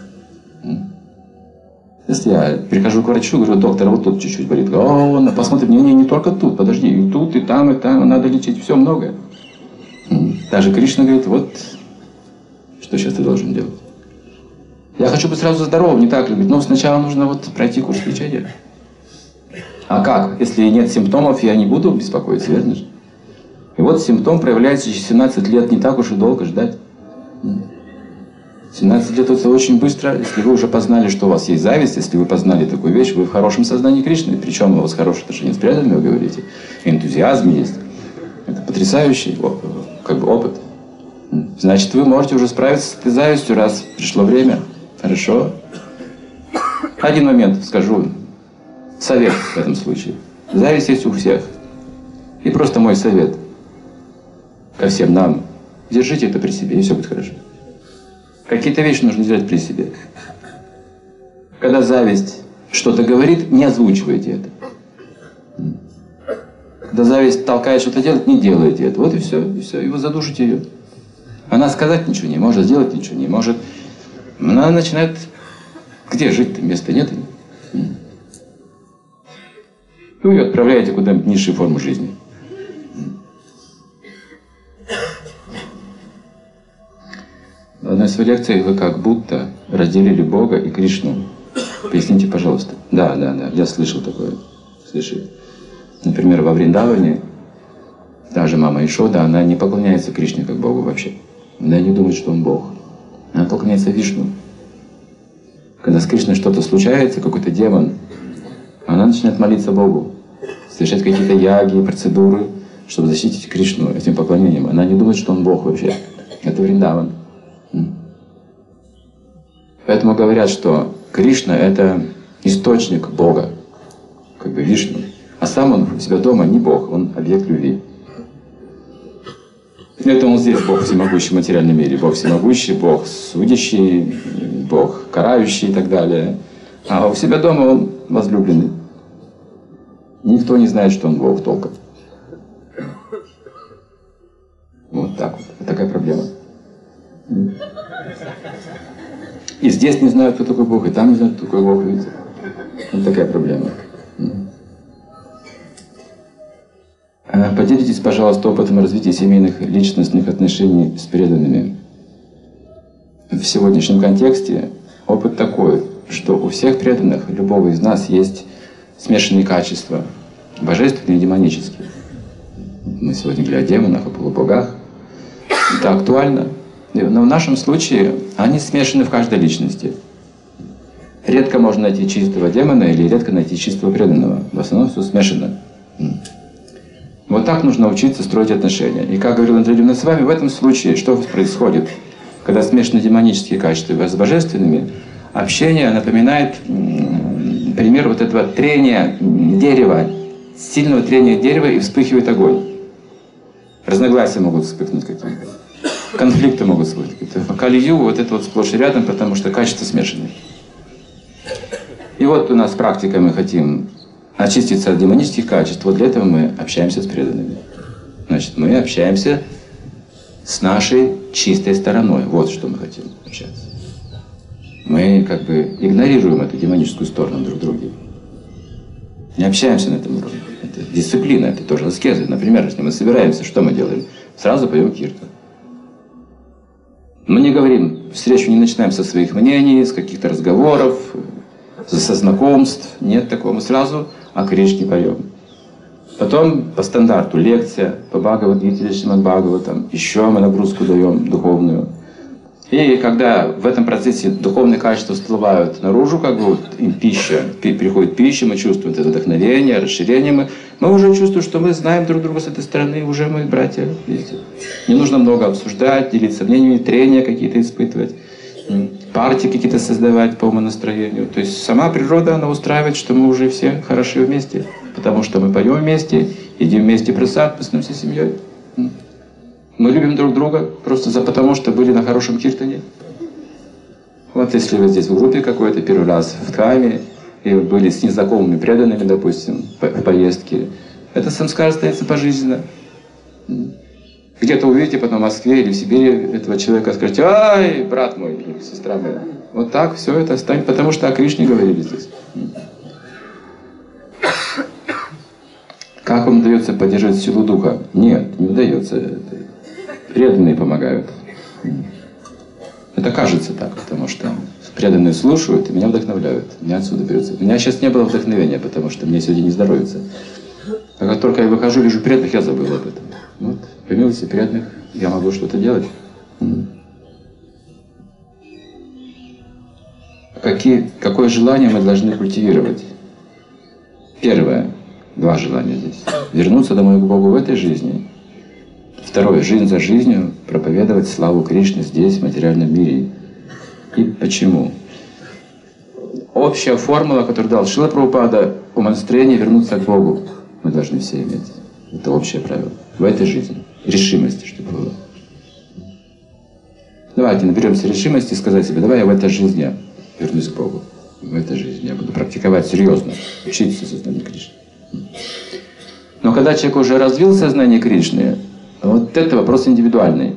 Если я прихожу к врачу, говорю, доктор, вот тут чуть-чуть болит. О, он посмотрит, не, не, не только тут, подожди, и тут, и там, и там, надо лечить, все многое. Даже Кришна говорит, вот, что сейчас ты должен делать. Я хочу быть сразу здоровым, не так ли? Но сначала нужно вот пройти курс лечения. А как? Если нет симптомов, я не буду беспокоиться, верно же? И вот симптом проявляется через семнадцать лет, не так уж и долго ждать. семнадцать лет это очень быстро, если вы уже познали, что у вас есть зависть, если вы познали такую вещь, вы в хорошем сознании Кришны, причем у вас хорошие отношения с преданными, вы говорите, энтузиазм есть. Это потрясающий как бы опыт. Значит, вы можете уже справиться с этой завистью, раз пришло время. Хорошо. Один момент скажу. Совет в этом случае. Зависть есть у всех. И просто мой совет ко всем нам. Держите это при себе, и все будет хорошо. Какие-то вещи нужно держать при себе. Когда зависть что-то говорит, не озвучивайте это. Когда зависть толкает что-то делать, не делайте это. Вот и все, и все, и вы задушите ее. Она сказать ничего не может, сделать ничего не может. Она начинает... Где жить-то? Места нет. Вы ее отправляете куда-нибудь в низшие формы жизни. В одной из своих лекций вы как будто разделили Бога и Кришну. Поясните, пожалуйста. Да, да, да, я слышал такое. Слышали. Например, во Вриндаване та же мама Ишода, она не поклоняется Кришне как Богу вообще. Она не думает, что он Бог. Она поклоняется Вишну. Когда с Кришной что-то случается, какой-то демон, она начинает молиться Богу, совершать какие-то яги, процедуры, чтобы защитить Кришну этим поклонением. Она не думает, что он Бог вообще. Это Вриндаван. Поэтому говорят, что Кришна — это источник Бога, как бы Вишну. А сам он у себя дома не Бог, он объект любви. Это он здесь, Бог всемогущий в материальном мире. Бог всемогущий, Бог судящий, Бог карающий и так далее. А у себя дома он возлюбленный. Никто не знает, что он Бог толком. Вот так вот. Вот такая проблема. И здесь не знают, кто такой Бог, и там не знают, кто такой Бог. Видите? Вот такая проблема. Поделитесь, пожалуйста, опытом развития семейных личностных отношений с преданными. В сегодняшнем контексте опыт такой, что у всех преданных, любого из нас, есть смешанные качества, божественные и демонические. Мы сегодня говорили о демонах, о полубогах. Это актуально. Но в нашем случае они смешаны в каждой личности. Редко можно найти чистого демона или редко найти чистого преданного. В основном все смешано. Вот так нужно учиться строить отношения. И как говорил Андрей Ильич с вами, в этом случае что происходит? Когда смешаны демонические качества с божественными, общение напоминает пример вот этого трения дерева, сильного трения дерева, и вспыхивает огонь. Разногласия могут вспыхнуть какие-то, конфликты могут вспыхнуть. В Кали-югу вот это вот сплошь и рядом, потому что качества смешаны. И вот у нас практика, мы хотим очиститься от демонических качеств. Вот для этого мы общаемся с преданными. Значит, мы общаемся с нашей чистой стороной. Вот что мы хотим общаться. Мы как бы игнорируем эту демоническую сторону друг в друге. Не общаемся на этом уровне. Это дисциплина, это тоже аскеза. Например, если мы собираемся, что мы делаем? Сразу поем киртан. Мы не говорим, встречу не начинаем со своих мнений, с каких-то разговоров, со знакомств. Нет такого. Мы сразу о Кришне поем. Потом по стандарту лекция, по Бхагавад-гите или Шримад Бхагаватам. Еще мы нагрузку даем духовную. И когда в этом процессе духовные качества всплывают наружу, как бы вот им пища, приходит пища, мы чувствуем это вдохновение, расширение, мы, мы уже чувствуем, что мы знаем друг друга с этой стороны, уже мы братья. Видите? Не нужно много обсуждать, делиться мнениями, трения какие-то испытывать, партии какие-то создавать по умонастроению. То есть сама природа, она устраивает, что мы уже все хороши вместе, потому что мы поем вместе, едим вместе прасад, мы становимся семьей. Мы любим друг друга просто за потому, что были на хорошем киртане. Вот если вы здесь в группе какой-то первый раз в Дхаме, и были с незнакомыми преданными, допустим, в поездке, это самскар остается пожизненно. Где-то увидите потом в Москве или в Сибири этого человека, скажете: «Ай, брат мой, или сестра моя». Вот так все это станет, потому что о Кришне говорили здесь. Как вам удается поддерживать силу духа? Нет, не удается. Преданные помогают. Это кажется так, потому что преданные слушают и меня вдохновляют. Меня отсюда берется. У меня сейчас не было вдохновения, потому что мне сегодня не здоровится. А как только я выхожу, вижу преданных, я забыл об этом. Вот, по милости преданных я могу что-то делать. Какие, какое желание мы должны культивировать? Первое. Два желания здесь. Вернуться домой к Богу в этой жизни. Второе. Жизнь за жизнью проповедовать славу Кришны здесь, в материальном мире. И почему? Общая формула, которую дал Шрила Прабхупада, умонастроение вернуться к Богу. Мы должны все иметь. Это общее правило. В этой жизни. Решимости, чтобы было. Давайте наберемся решимости и сказать себе: давай я в этой жизни вернусь к Богу. В этой жизни я буду практиковать серьезно, учиться сознанию Кришны. Но когда человек уже развил сознание Кришны, вот это вопрос индивидуальный.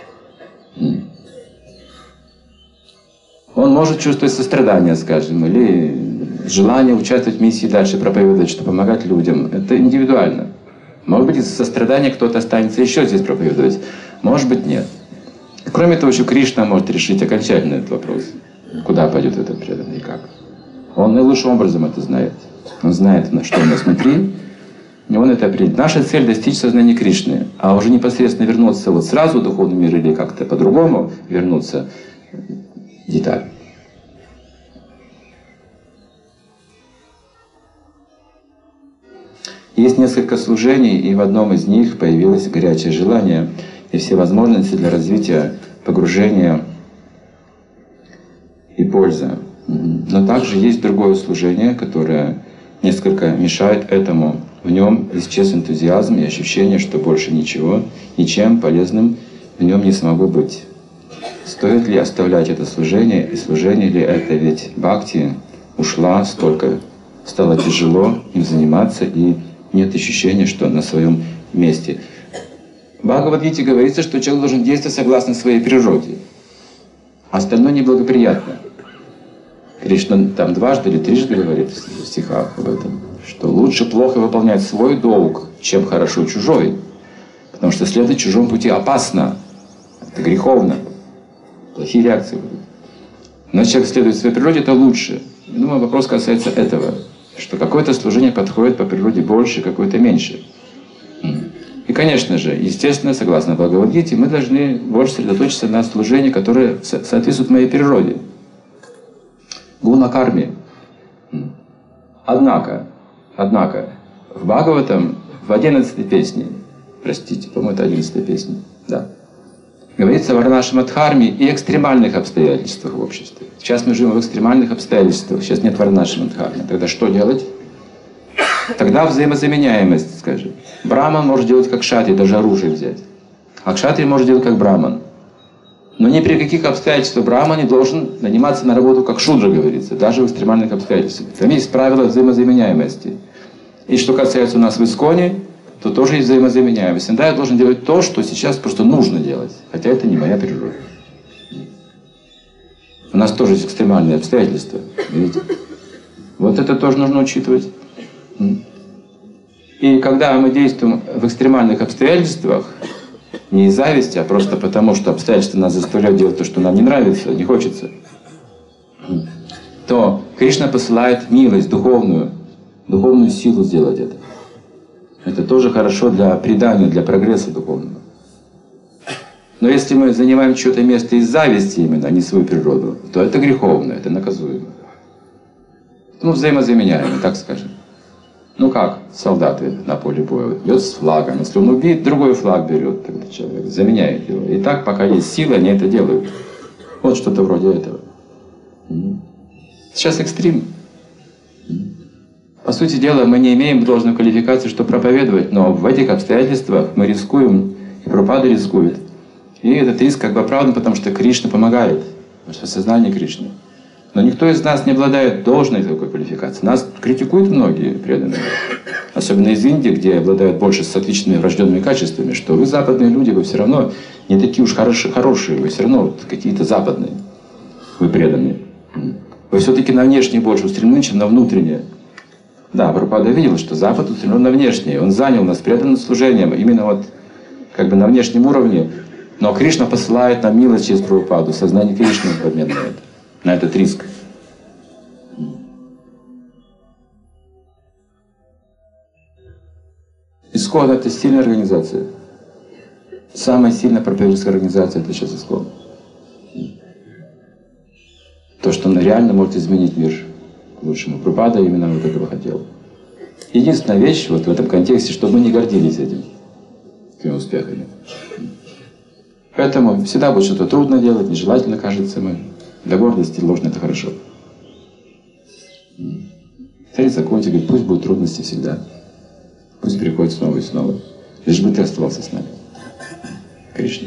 Он может чувствовать сострадание, скажем, или желание участвовать в миссии дальше, проповедовать, что помогать людям. Это индивидуально. Может быть, из сострадания кто-то останется еще здесь проповедовать. Может быть, нет. Кроме того, еще Кришна может решить окончательно этот вопрос. Куда пойдет этот преданный и как. Он наилучшим образом это знает. Он знает, что у нас внутри. И он это определит. Наша цель — достичь сознания Кришны. А уже непосредственно вернуться вот сразу в духовный мир или как-то по-другому вернуться — деталь. Есть несколько служений, и в одном из них появилось горячее желание и все возможности для развития, погружения и пользы. Но также есть другое служение, которое несколько мешает этому. В нем исчез энтузиазм и ощущение, что больше ничего, ничем полезным в нем не смогу быть. Стоит ли оставлять это служение, и служение ли это, ведь бхакти ушла столько, стало тяжело им заниматься, и нет ощущения, что на своем месте. В Бхагавад-гите говорится, что человек должен действовать согласно своей природе. Остальное неблагоприятно. Кришна там дважды или трижды говорит в стихах об этом, что лучше плохо выполнять свой долг, чем хорошо чужой. Потому что следовать в чужом пути опасно, это греховно, плохие реакции будут. Но человек следует своей природе, это лучше. Я думаю, вопрос касается этого, что какое-то служение подходит по природе больше, какое-то меньше. И, конечно же, естественно, согласно Бхагавад-гите, мы должны больше сосредоточиться на служении, которое соответствует моей природе. Гуна-карме. Однако, однако, в Бхагаватам, в одиннадцатой песне, простите, по-моему, это одиннадцатая песня, да, говорится о варнашамадхарме и экстремальных обстоятельствах в обществе. Сейчас мы живем в экстремальных обстоятельствах, сейчас нет варнашамадхармы. Тогда что делать? Тогда взаимозаменяемость, скажем. Браман может делать как кшатри, даже оружие взять. А кшатри может делать как браман. Но ни при каких обстоятельствах браман не должен наниматься на работу как шудра, говорится, даже в экстремальных обстоятельствах. Там есть правила взаимозаменяемости. И что касается у нас в Исконе, то тоже есть взаимозаменяемость. Да, я должен делать то, что сейчас просто нужно делать. Хотя это не моя природа. У нас тоже есть экстремальные обстоятельства. Видите? Вот это тоже нужно учитывать. И когда мы действуем в экстремальных обстоятельствах, не из зависти, а просто потому, что обстоятельства нас заставляют делать то, что нам не нравится, не хочется, то Кришна посылает милость, духовную, духовную силу сделать это. Это тоже хорошо для предания, для прогресса духовного. Но если мы занимаем чье-то место из зависти именно, а не свою природу, то это греховно, это наказуемо. Ну, взаимозаменяемо, так скажем. Ну как солдаты на поле боя? Идет с флагом. Если он убит, другой флаг берет, тогда человек заменяет его. И так, пока есть сила, они это делают. Вот что-то вроде этого. Сейчас экстрим. По сути дела, мы не имеем должной квалификации, чтобы проповедовать, но в этих обстоятельствах мы рискуем, и Прабхупада рискует. И этот риск как бы оправдан, потому что Кришна помогает. Потому что сознание Кришны. Но никто из нас не обладает должной такой квалификацией. Нас критикуют многие преданные. Особенно из Индии, где обладают больше сатвичными врожденными качествами, что вы западные люди, вы все равно не такие уж хорошие, хорошие вы все равно вот какие-то западные. Вы преданные. Вы все-таки на внешнее больше устремлены, чем на внутреннее. Да, Прабхупада видел, что Запад устремлен на внешнее. Он занял нас преданным служением именно вот как бы на внешнем уровне. Но Кришна посылает нам милость через Прабхупаду, сознание Кришны в обмен на это. На этот риск. Искон — это сильная организация. Самая сильная проповедническая организация — это сейчас Искон. То, что он реально может изменить мир к лучшему. Прабхупада именно вот этого хотел. Единственная вещь вот в этом контексте, чтобы мы не гордились этим, этими успехами. Поэтому всегда будет что-то трудно делать, нежелательно, кажется, мы. Для гордости ложно — это хорошо. Царь закончил, говорит, пусть будут трудности всегда. Пусть приходят снова и снова. Лишь бы ты оставался с нами. Кришна.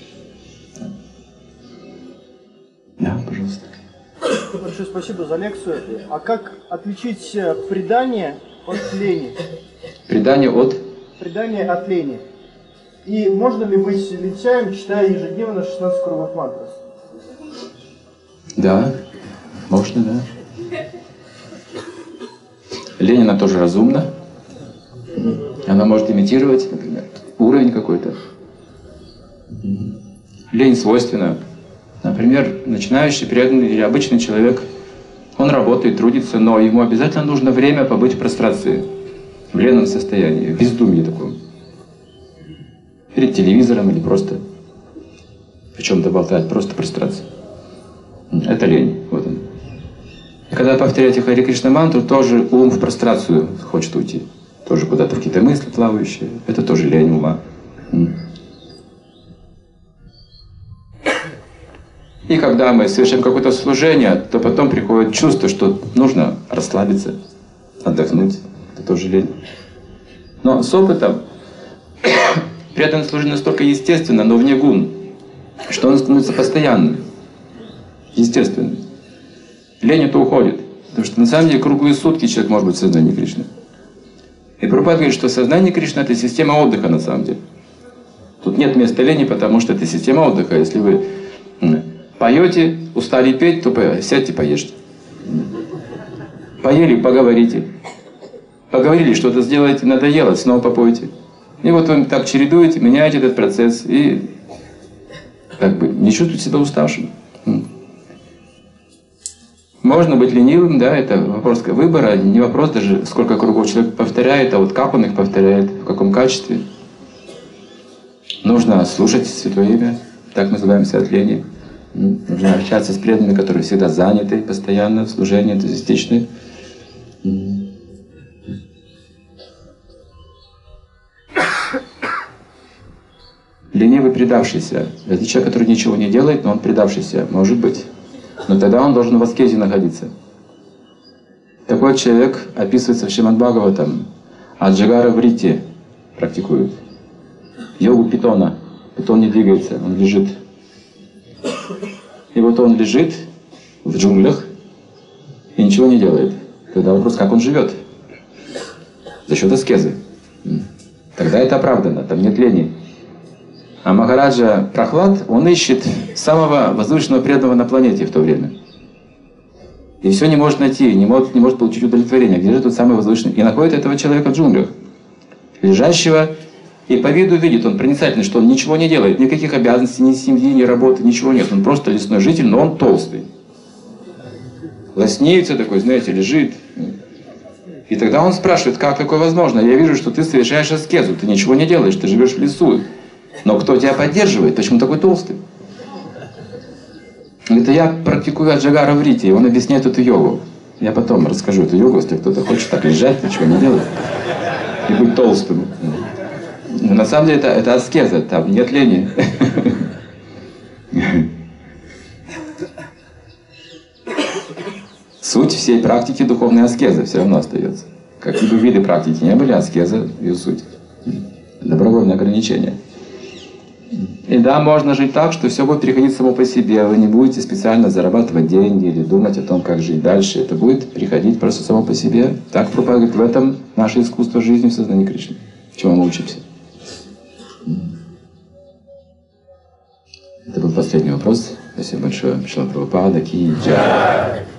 Да, пожалуйста. Большое спасибо за лекцию. А как отличить предание от лени? Предание от? Предание от лени. И можно ли быть лентяем, читая ежедневно шестнадцать кругов мантры? Да, можно, да. Лень, она тоже разумна. Она может имитировать, например, уровень какой-то. Лень свойственна. Например, начинающий, преданный или обычный человек, он работает, трудится, но ему обязательно нужно время побыть в прострации, в ленном состоянии, в бездумье таком. Перед телевизором или просто о чем-то болтать, просто прострация. Это лень. Вот он. И когда повторяете Хари Кришна мантру, тоже ум в прострацию хочет уйти. Тоже куда-то в какие-то мысли плавающие. Это тоже лень ума. И когда мы совершаем какое-то служение, то потом приходит чувство, что нужно расслабиться, отдохнуть, это тоже лень. Но с опытом преданное служение настолько естественно, но вне гун, что он становится постоянным, естественным. Лень это уходит, потому что на самом деле круглые сутки человек может быть в сознании Кришны. И Прабхупада говорит, что сознание Кришны — это система отдыха на самом деле. Тут нет места лени, потому что это система отдыха. Если вы поете, устали петь, то сядьте, поешьте. Поели, поговорите. Поговорили, что-то сделаете, надоело, снова попойте. И вот вы так чередуете, меняете этот процесс и как бы не чувствуете себя уставшим. Можно быть ленивым, да, это вопрос выбора, не вопрос даже, сколько кругов человек повторяет, а вот как он их повторяет, в каком качестве. Нужно слушать Святое Имя, так мы называемся от лени. Нужно общаться с преданными, которые всегда заняты постоянно в служении, энтузиастичны. Ленивый предавшийся. Это человек, который ничего не делает, но он предавшийся, может быть. Но тогда он должен в аскезе находиться. Такой человек описывается в Шримад Бхагаватам. Аджагара врити практикует. Йогу питона. Питон не двигается, он лежит. И вот он лежит в джунглях и ничего не делает. Тогда вопрос, как он живет? За счет аскезы. Тогда это оправдано, там нет лени. А Махараджа Прохлад, он ищет самого возвышенного преданного на планете в то время. И все не может найти, не может, не может получить удовлетворение. Где же тот самый возвышенный? И находит этого человека в джунглях, лежащего, и по виду видит, он проницательный, что он ничего не делает, никаких обязанностей, ни семьи, ни работы, ничего нет. Он просто лесной житель, но он толстый. Лоснится такой, знаете, лежит. И тогда он спрашивает, как такое возможно? Я вижу, что ты совершаешь аскезу, ты ничего не делаешь, ты живешь в лесу. Но кто тебя поддерживает? Почему такой толстый? Это я практикую Аджагара врити, и он объясняет эту йогу. Я потом расскажу эту йогу, если кто-то хочет так лежать, ничего не делать, и быть толстым. Но на самом деле это, это аскеза, там нет лени. Суть всей практики духовной аскезы все равно остается. Какие бы виды практики не были, аскеза ее суть. Добровольное ограничение. И да, можно жить так, что все будет приходить само по себе. Вы не будете специально зарабатывать деньги или думать о том, как жить дальше. Это будет приходить просто само по себе. Так Прабхупада говорит, в этом наше искусство жизни в сознании Кришны. Чему мы учимся. Это был последний вопрос. Спасибо большое. Шрила Прабхупада ки джай.